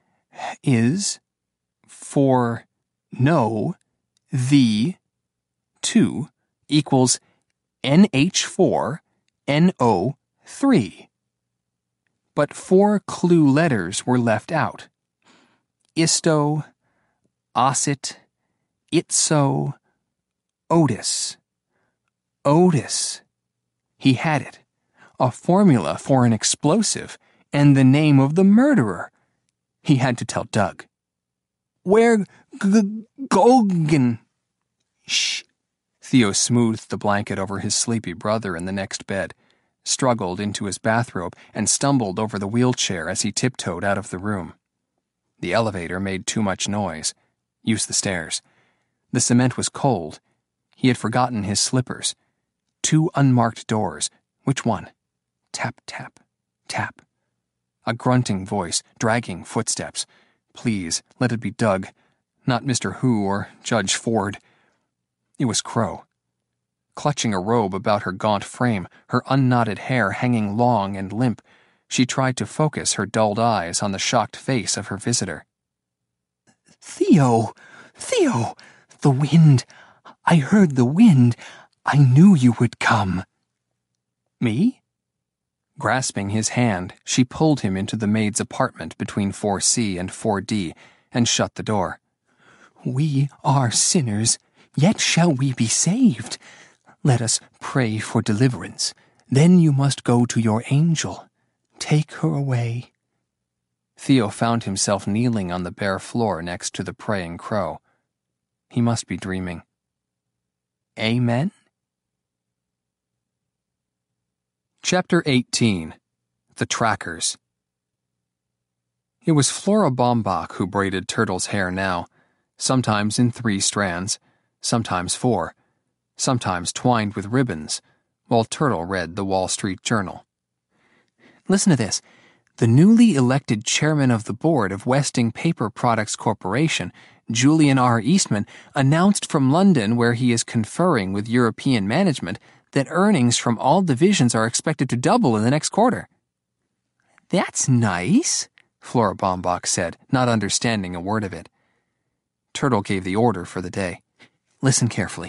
is for no the two equals N H four N O three. But four clue letters were left out. Isto, Ossit, Itso, Otis. Otis. He had it. A formula for an explosive, and the name of the murderer. He had to tell Doug. Where g- Gogan? Shh. Theo smoothed the blanket over his sleepy brother in the next bed, struggled into his bathrobe, and stumbled over the wheelchair as he tiptoed out of the room. The elevator made too much noise. Use the stairs. The cement was cold. He had forgotten his slippers. Two unmarked doors. Which one? Tap, tap, tap. A grunting voice, dragging footsteps. Please, let it be Doug, not Mister Hu or Judge Ford. It was Crow. Clutching a robe about her gaunt frame, her unknotted hair hanging long and limp, she tried to focus her dulled eyes on the shocked face of her visitor. Theo! Theo! The wind! I heard the wind. I knew you would come. Me? Grasping his hand, she pulled him into the maid's apartment between four C and four D and shut the door. We are sinners, yet shall we be saved. Let us pray for deliverance. Then you must go to your angel. Take her away. Theo found himself kneeling on the bare floor next to the praying Crow. He must be dreaming. Amen? Chapter eighteen. The Trackers. It was Flora Baumbach who braided Turtle's hair now, sometimes in three strands, sometimes four, sometimes twined with ribbons, while Turtle read the Wall Street Journal. Listen to this. The newly elected chairman of the board of Westing Paper Products Corporation, Julian R. Eastman, announced from London, where he is conferring with European management, that earnings from all divisions are expected to double in the next quarter. That's nice, Flora Baumbach said, not understanding a word of it. Turtle gave the order for the day. Listen carefully.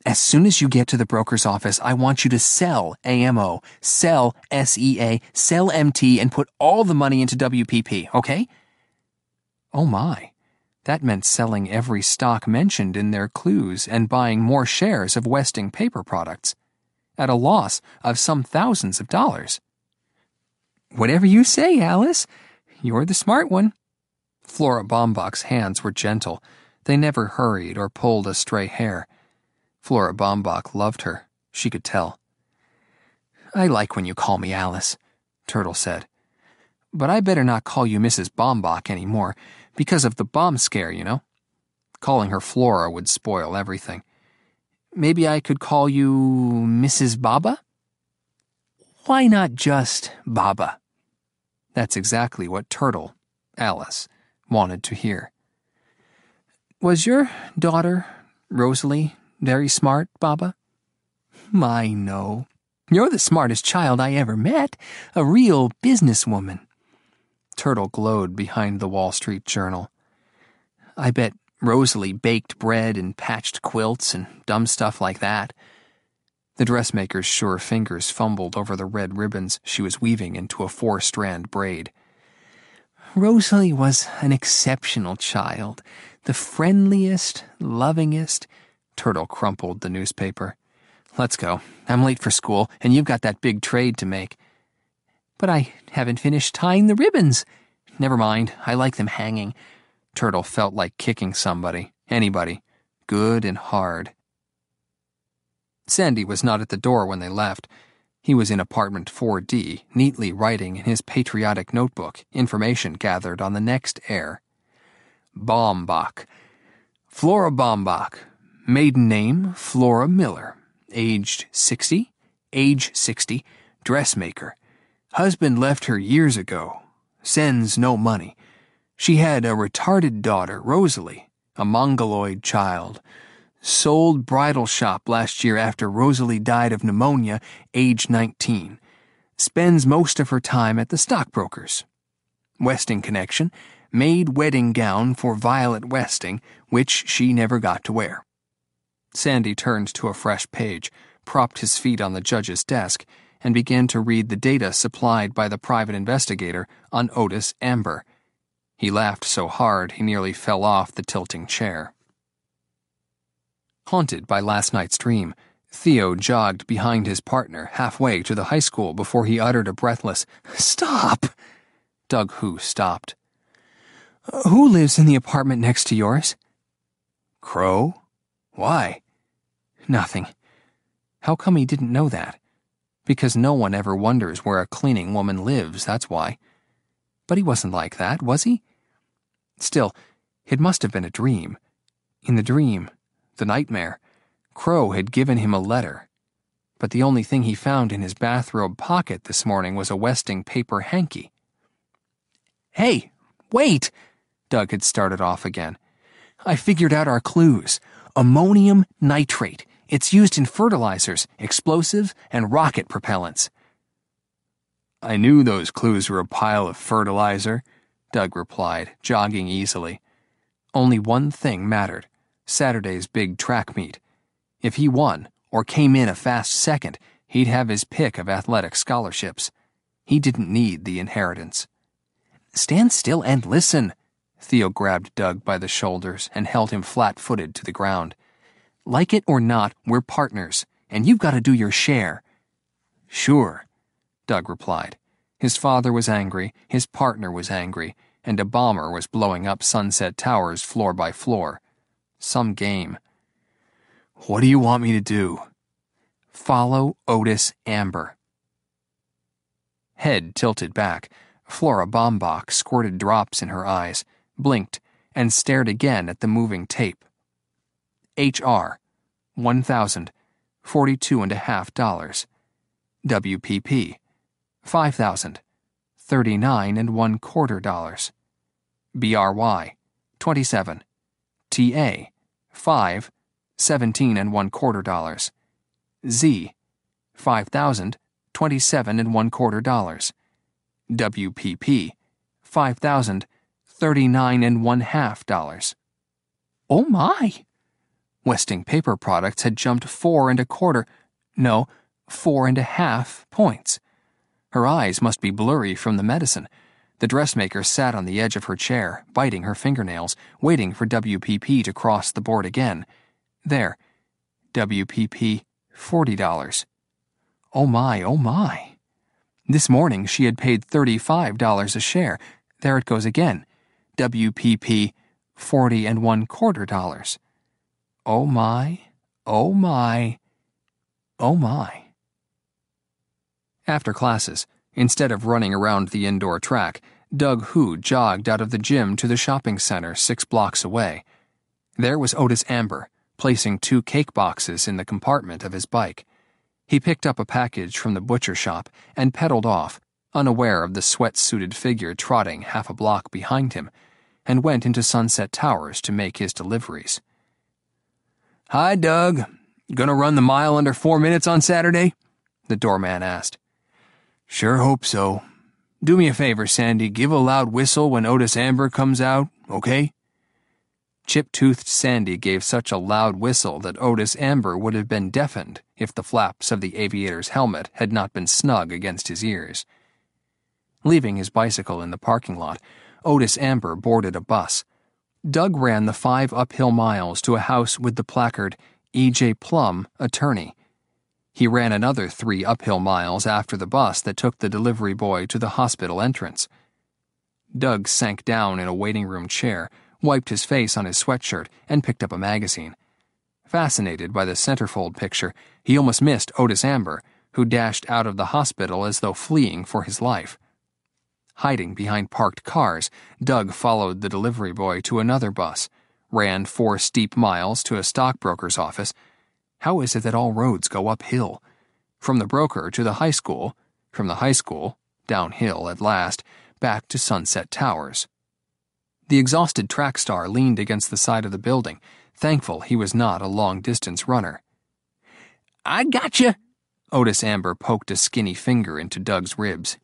As soon as you get to the broker's office, I want you to sell A M O, sell S E A, sell M T, and put all the money into W P P, okay? Oh my, that meant selling every stock mentioned in their clues and buying more shares of Westing Paper Products, at a loss of some thousands of dollars. Whatever you say, Alice. You're the smart one. Flora Baumbach's hands were gentle. They never hurried or pulled a stray hair. Flora Baumbach loved her, she could tell. I like when you call me Alice, Turtle said. But I better not call you Missus Baumbach anymore, because of the bomb scare, you know. Calling her Flora would spoil everything. Maybe I could call you Missus Baba? Why not just Baba? That's exactly what Turtle, Alice, wanted to hear. Was your daughter, Rosalie, very smart, Baba? My, no. You're the smartest child I ever met, a real businesswoman. Turtle glowed behind the Wall Street Journal. I bet Rosalie baked bread and patched quilts and dumb stuff like that. The dressmaker's sure fingers fumbled over the red ribbons she was weaving into a four-strand braid. Rosalie was an exceptional child, the friendliest, lovingest. Turtle crumpled the newspaper. Let's go. I'm late for school, and you've got that big trade to make. But I haven't finished tying the ribbons. Never mind. I like them hanging. Turtle felt like kicking somebody, anybody, good and hard. Sandy was not at the door when they left. He was in apartment four D, neatly writing in his patriotic notebook information gathered on the next heir. Baumbach. Flora Baumbach. Maiden name, Flora Miller. Aged sixty. Age sixty. Dressmaker. Husband left her years ago. Sends no money. She had a retarded daughter, Rosalie, a mongoloid child. Sold bridal shop last year after Rosalie died of pneumonia, age nineteen. Spends most of her time at the stockbrokers. Westing connection. Made wedding gown for Violet Westing, which she never got to wear. Sandy turned to a fresh page, propped his feet on the judge's desk, and began to read the data supplied by the private investigator on Otis Amber. He laughed so hard he nearly fell off the tilting chair. Haunted by last night's dream, Theo jogged behind his partner halfway to the high school before he uttered a breathless, "Stop!" Doug Hu stopped. Who lives in the apartment next to yours? Crow? Why? Nothing. How come he didn't know that? Because no one ever wonders where a cleaning woman lives, that's why. But he wasn't like that, was he? Still, it must have been a dream. In the dream, the nightmare, Crow had given him a letter. But the only thing he found in his bathrobe pocket this morning was a Westing paper hanky. Hey, wait! Doug had started off again. I figured out our clues. Ammonium nitrate. It's used in fertilizers, explosives, and rocket propellants. I knew those clues were a pile of fertilizer, Doug replied, jogging easily. Only one thing mattered, Saturday's big track meet. If he won, or came in a fast second, he'd have his pick of athletic scholarships. He didn't need the inheritance. Stand still and listen. Theo grabbed Doug by the shoulders and held him flat-footed to the ground. Like it or not, we're partners, and you've got to do your share. Sure, Doug replied. His father was angry, his partner was angry, and a bomber was blowing up Sunset Towers floor by floor. Some game. What do you want me to do? Follow Otis Amber. Head tilted back, Flora Baumbach squirted drops in her eyes, blinked, and stared again at the moving tape. H R, one thousand forty-two and a half dollars. W P P, five thousand thirty-nine and one quarter dollars. B R Y, twenty-seven. T A, five, seventeen and one quarter dollars. Z, five thousand twenty-seven and one quarter dollars. W P P, five thousand thirty-nine and one half dollars. Oh my! Westing Paper Products had jumped four and a quarter, no, four and a half points. Her eyes must be blurry from the medicine. The dressmaker sat on the edge of her chair, biting her fingernails, waiting for W P P to cross the board again. There. W P P, forty dollars. Oh my, oh my. This morning she had paid thirty-five dollars a share. There it goes again. W P P, forty and one quarter dollars. Oh my, oh my, oh my. After classes, instead of running around the indoor track, Doug Hu jogged out of the gym to the shopping center six blocks away. There was Otis Amber, placing two cake boxes in the compartment of his bike. He picked up a package from the butcher shop and pedaled off, unaware of the sweat-suited figure trotting half a block behind him, and went into Sunset Towers to make his deliveries. "Hi, Doug. Gonna run the mile under four minutes on Saturday?" the doorman asked. "Sure hope so. Do me a favor, Sandy. Give a loud whistle when Otis Amber comes out, okay?" Chip-toothed Sandy gave such a loud whistle that Otis Amber would have been deafened if the flaps of the aviator's helmet had not been snug against his ears. Leaving his bicycle in the parking lot, Otis Amber boarded a bus. Doug ran the five uphill miles to a house with the placard, E J Plum, Attorney. He ran another three uphill miles after the bus that took the delivery boy to the hospital entrance. Doug sank down in a waiting room chair, wiped his face on his sweatshirt, and picked up a magazine. Fascinated by the centerfold picture, he almost missed Otis Amber, who dashed out of the hospital as though fleeing for his life. Hiding behind parked cars, Doug followed the delivery boy to another bus, ran four steep miles to a stockbroker's office. How is it that all roads go uphill? From the broker to the high school, from the high school, downhill at last, back to Sunset Towers. The exhausted track star leaned against the side of the building, thankful he was not a long-distance runner. "I gotcha!" Otis Amber poked a skinny finger into Doug's ribs.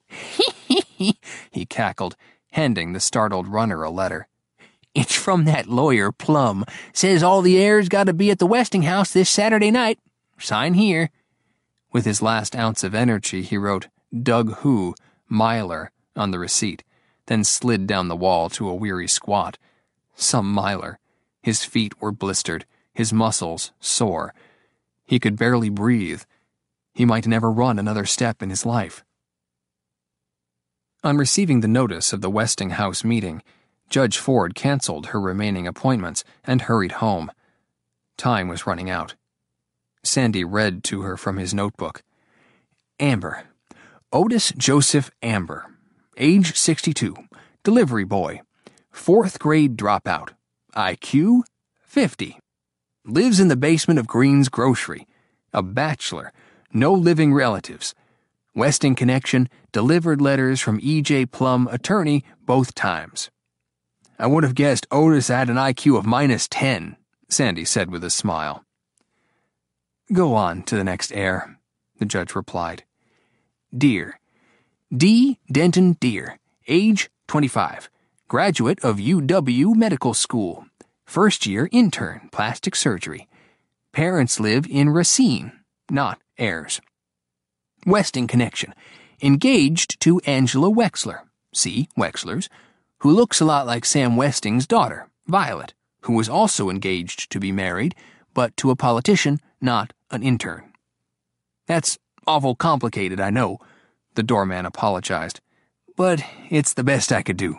He cackled, handing the startled runner a letter. "It's from that lawyer, Plum. Says all the heirs got to be at the Westing house this Saturday night. Sign here." With his last ounce of energy, he wrote Doug Hu, Miler, on the receipt, then slid down the wall to a weary squat. Some miler. His feet were blistered, his muscles sore. He could barely breathe. He might never run another step in his life. On receiving the notice of the Westing House meeting, Judge Ford canceled her remaining appointments and hurried home. Time was running out. Sandy read to her from his notebook. Amber. Otis Joseph Amber. Age sixty-two. Delivery boy. Fourth grade dropout. I Q fifty. Lives in the basement of Green's Grocery. A bachelor. No living relatives. Westing connection. Delivered letters from E J Plum, Attorney, both times. I would have guessed Otis had an I Q of minus ten, Sandy said with a smile. Go on to the next heir, the judge replied. Dear. D. Denton Deer. Age twenty-five. Graduate of U W Medical School. First year intern, plastic surgery. Parents live in Racine, not heirs. Westing connection. Engaged to Angela Wexler, see Wexler's, who looks a lot like Sam Westing's daughter, Violet, who was also engaged to be married, but to a politician, not an intern. That's awful complicated, I know, the doorman apologized, but it's the best I could do.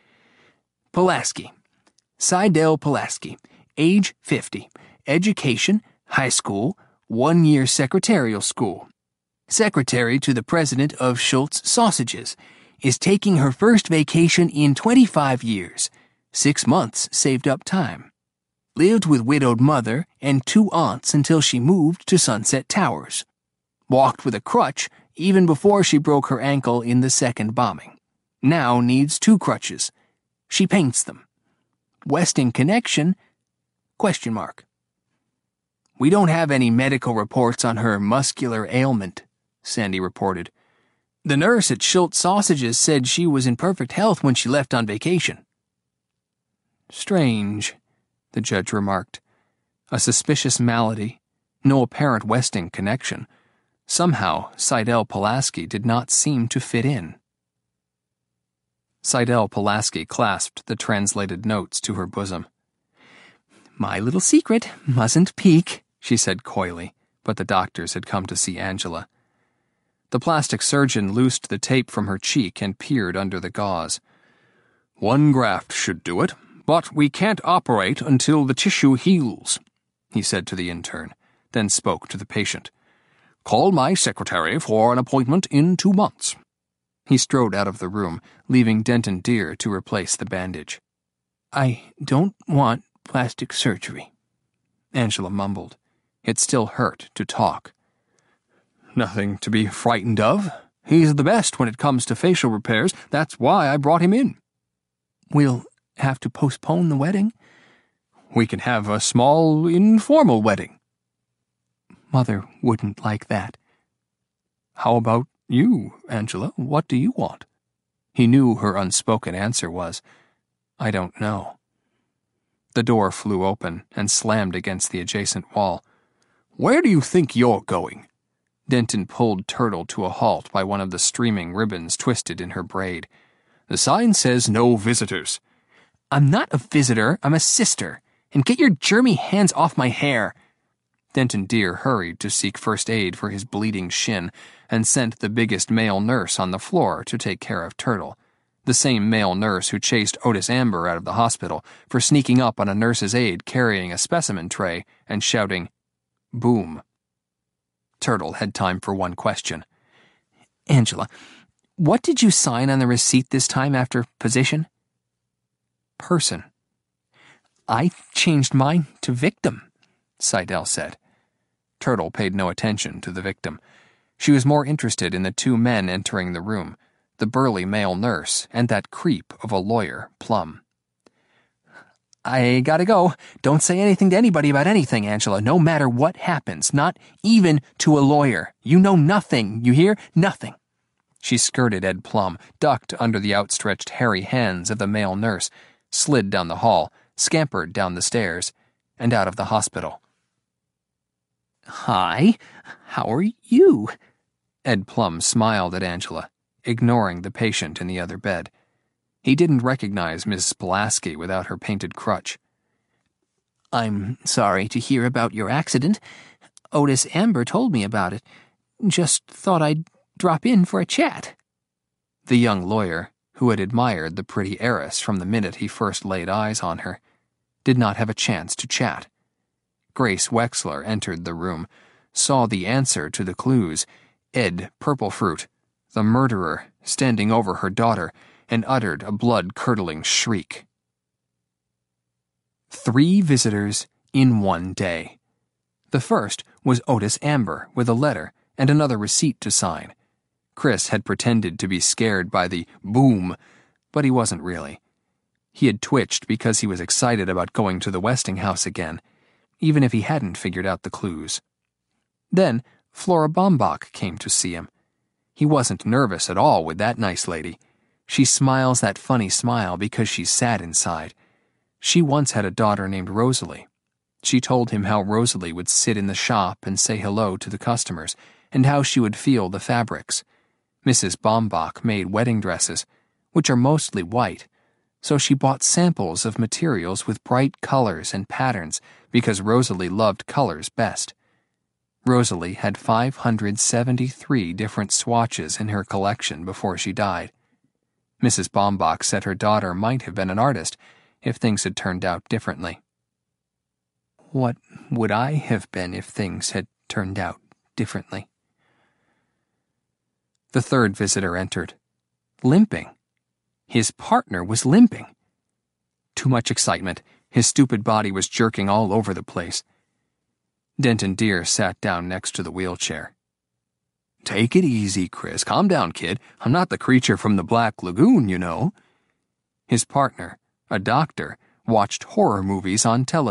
Pulaski. Seidel Pulaski. Age fifty. Education, high school, one-year secretarial school. Secretary to the president of Schultz Sausages, is taking her first vacation in twenty-five years. Six months saved up time. Lived with widowed mother and two aunts until she moved to Sunset Towers. Walked with a crutch even before she broke her ankle in the second bombing. Now needs two crutches. She paints them. Westing connection? Question mark. We don't have any medical reports on her muscular ailment, Sandy reported. The nurse at Schultz Sausages said she was in perfect health when she left on vacation. Strange, the judge remarked. A suspicious malady, no apparent Westing connection. Somehow, Seidel Pulaski did not seem to fit in. Seidel Pulaski clasped the translated notes to her bosom. My little secret mustn't peek, she said coyly, but the doctors had come to see Angela. The plastic surgeon loosed the tape from her cheek and peered under the gauze. One graft should do it, but we can't operate until the tissue heals, he said to the intern, then spoke to the patient. Call my secretary for an appointment in two months. He strode out of the room, leaving Denton Deer to replace the bandage. I don't want plastic surgery, Angela mumbled. It still hurt to talk. Nothing to be frightened of. He's the best when it comes to facial repairs. That's why I brought him in. We'll have to postpone the wedding? We can have a small, informal wedding. Mother wouldn't like that. How about you, Angela? What do you want? He knew her unspoken answer was, I don't know. The door flew open and slammed against the adjacent wall. Where do you think you're going? Denton pulled Turtle to a halt by one of the streaming ribbons twisted in her braid. The sign says no visitors. I'm not a visitor, I'm a sister. And get your germy hands off my hair. Denton Deer hurried to seek first aid for his bleeding shin and sent the biggest male nurse on the floor to take care of Turtle, the same male nurse who chased Otis Amber out of the hospital for sneaking up on a nurse's aide carrying a specimen tray and shouting, Boom. Turtle had time for one question. Angela, what did you sign on the receipt this time after position? Person. I changed mine to victim, Seidel said. Turtle paid no attention to the victim. She was more interested in the two men entering the room, the burly male nurse and that creep of a lawyer, Plum. I gotta go. Don't say anything to anybody about anything, Angela, no matter what happens, not even to a lawyer. You know nothing, you hear? Nothing. She skirted Ed Plum, ducked under the outstretched hairy hands of the male nurse, slid down the hall, scampered down the stairs, and out of the hospital. Hi, how are you? Ed Plum smiled at Angela, ignoring the patient in the other bed. He didn't recognize Missus Pulaski without her painted crutch. I'm sorry to hear about your accident. Otis Amber told me about it. Just thought I'd drop in for a chat. The young lawyer, who had admired the pretty heiress from the minute he first laid eyes on her, did not have a chance to chat. Grace Wexler entered the room, saw the answer to the clues, Ed Purplefruit, the murderer, standing over her daughter, and uttered a blood-curdling shriek. Three visitors in one day. The first was Otis Amber with a letter and another receipt to sign. Chris had pretended to be scared by the boom, but he wasn't really. He had twitched because he was excited about going to the Westing house again, even if he hadn't figured out the clues. Then Flora Baumbach came to see him. He wasn't nervous at all with that nice lady. She smiles that funny smile because she's sad inside. She once had a daughter named Rosalie. She told him how Rosalie would sit in the shop and say hello to the customers, and how she would feel the fabrics. Missus Baumbach made wedding dresses, which are mostly white, so she bought samples of materials with bright colors and patterns because Rosalie loved colors best. Rosalie had five hundred seventy-three different swatches in her collection before she died. Missus Baumbach said her daughter might have been an artist if things had turned out differently. What would I have been if things had turned out differently? The third visitor entered, limping. His partner was limping. Too much excitement. His stupid body was jerking all over the place. Denton Deer sat down next to the wheelchair. Take it easy, Chris. Calm down, kid. I'm not the creature from the Black Lagoon, you know. His partner, a doctor, watched horror movies on television.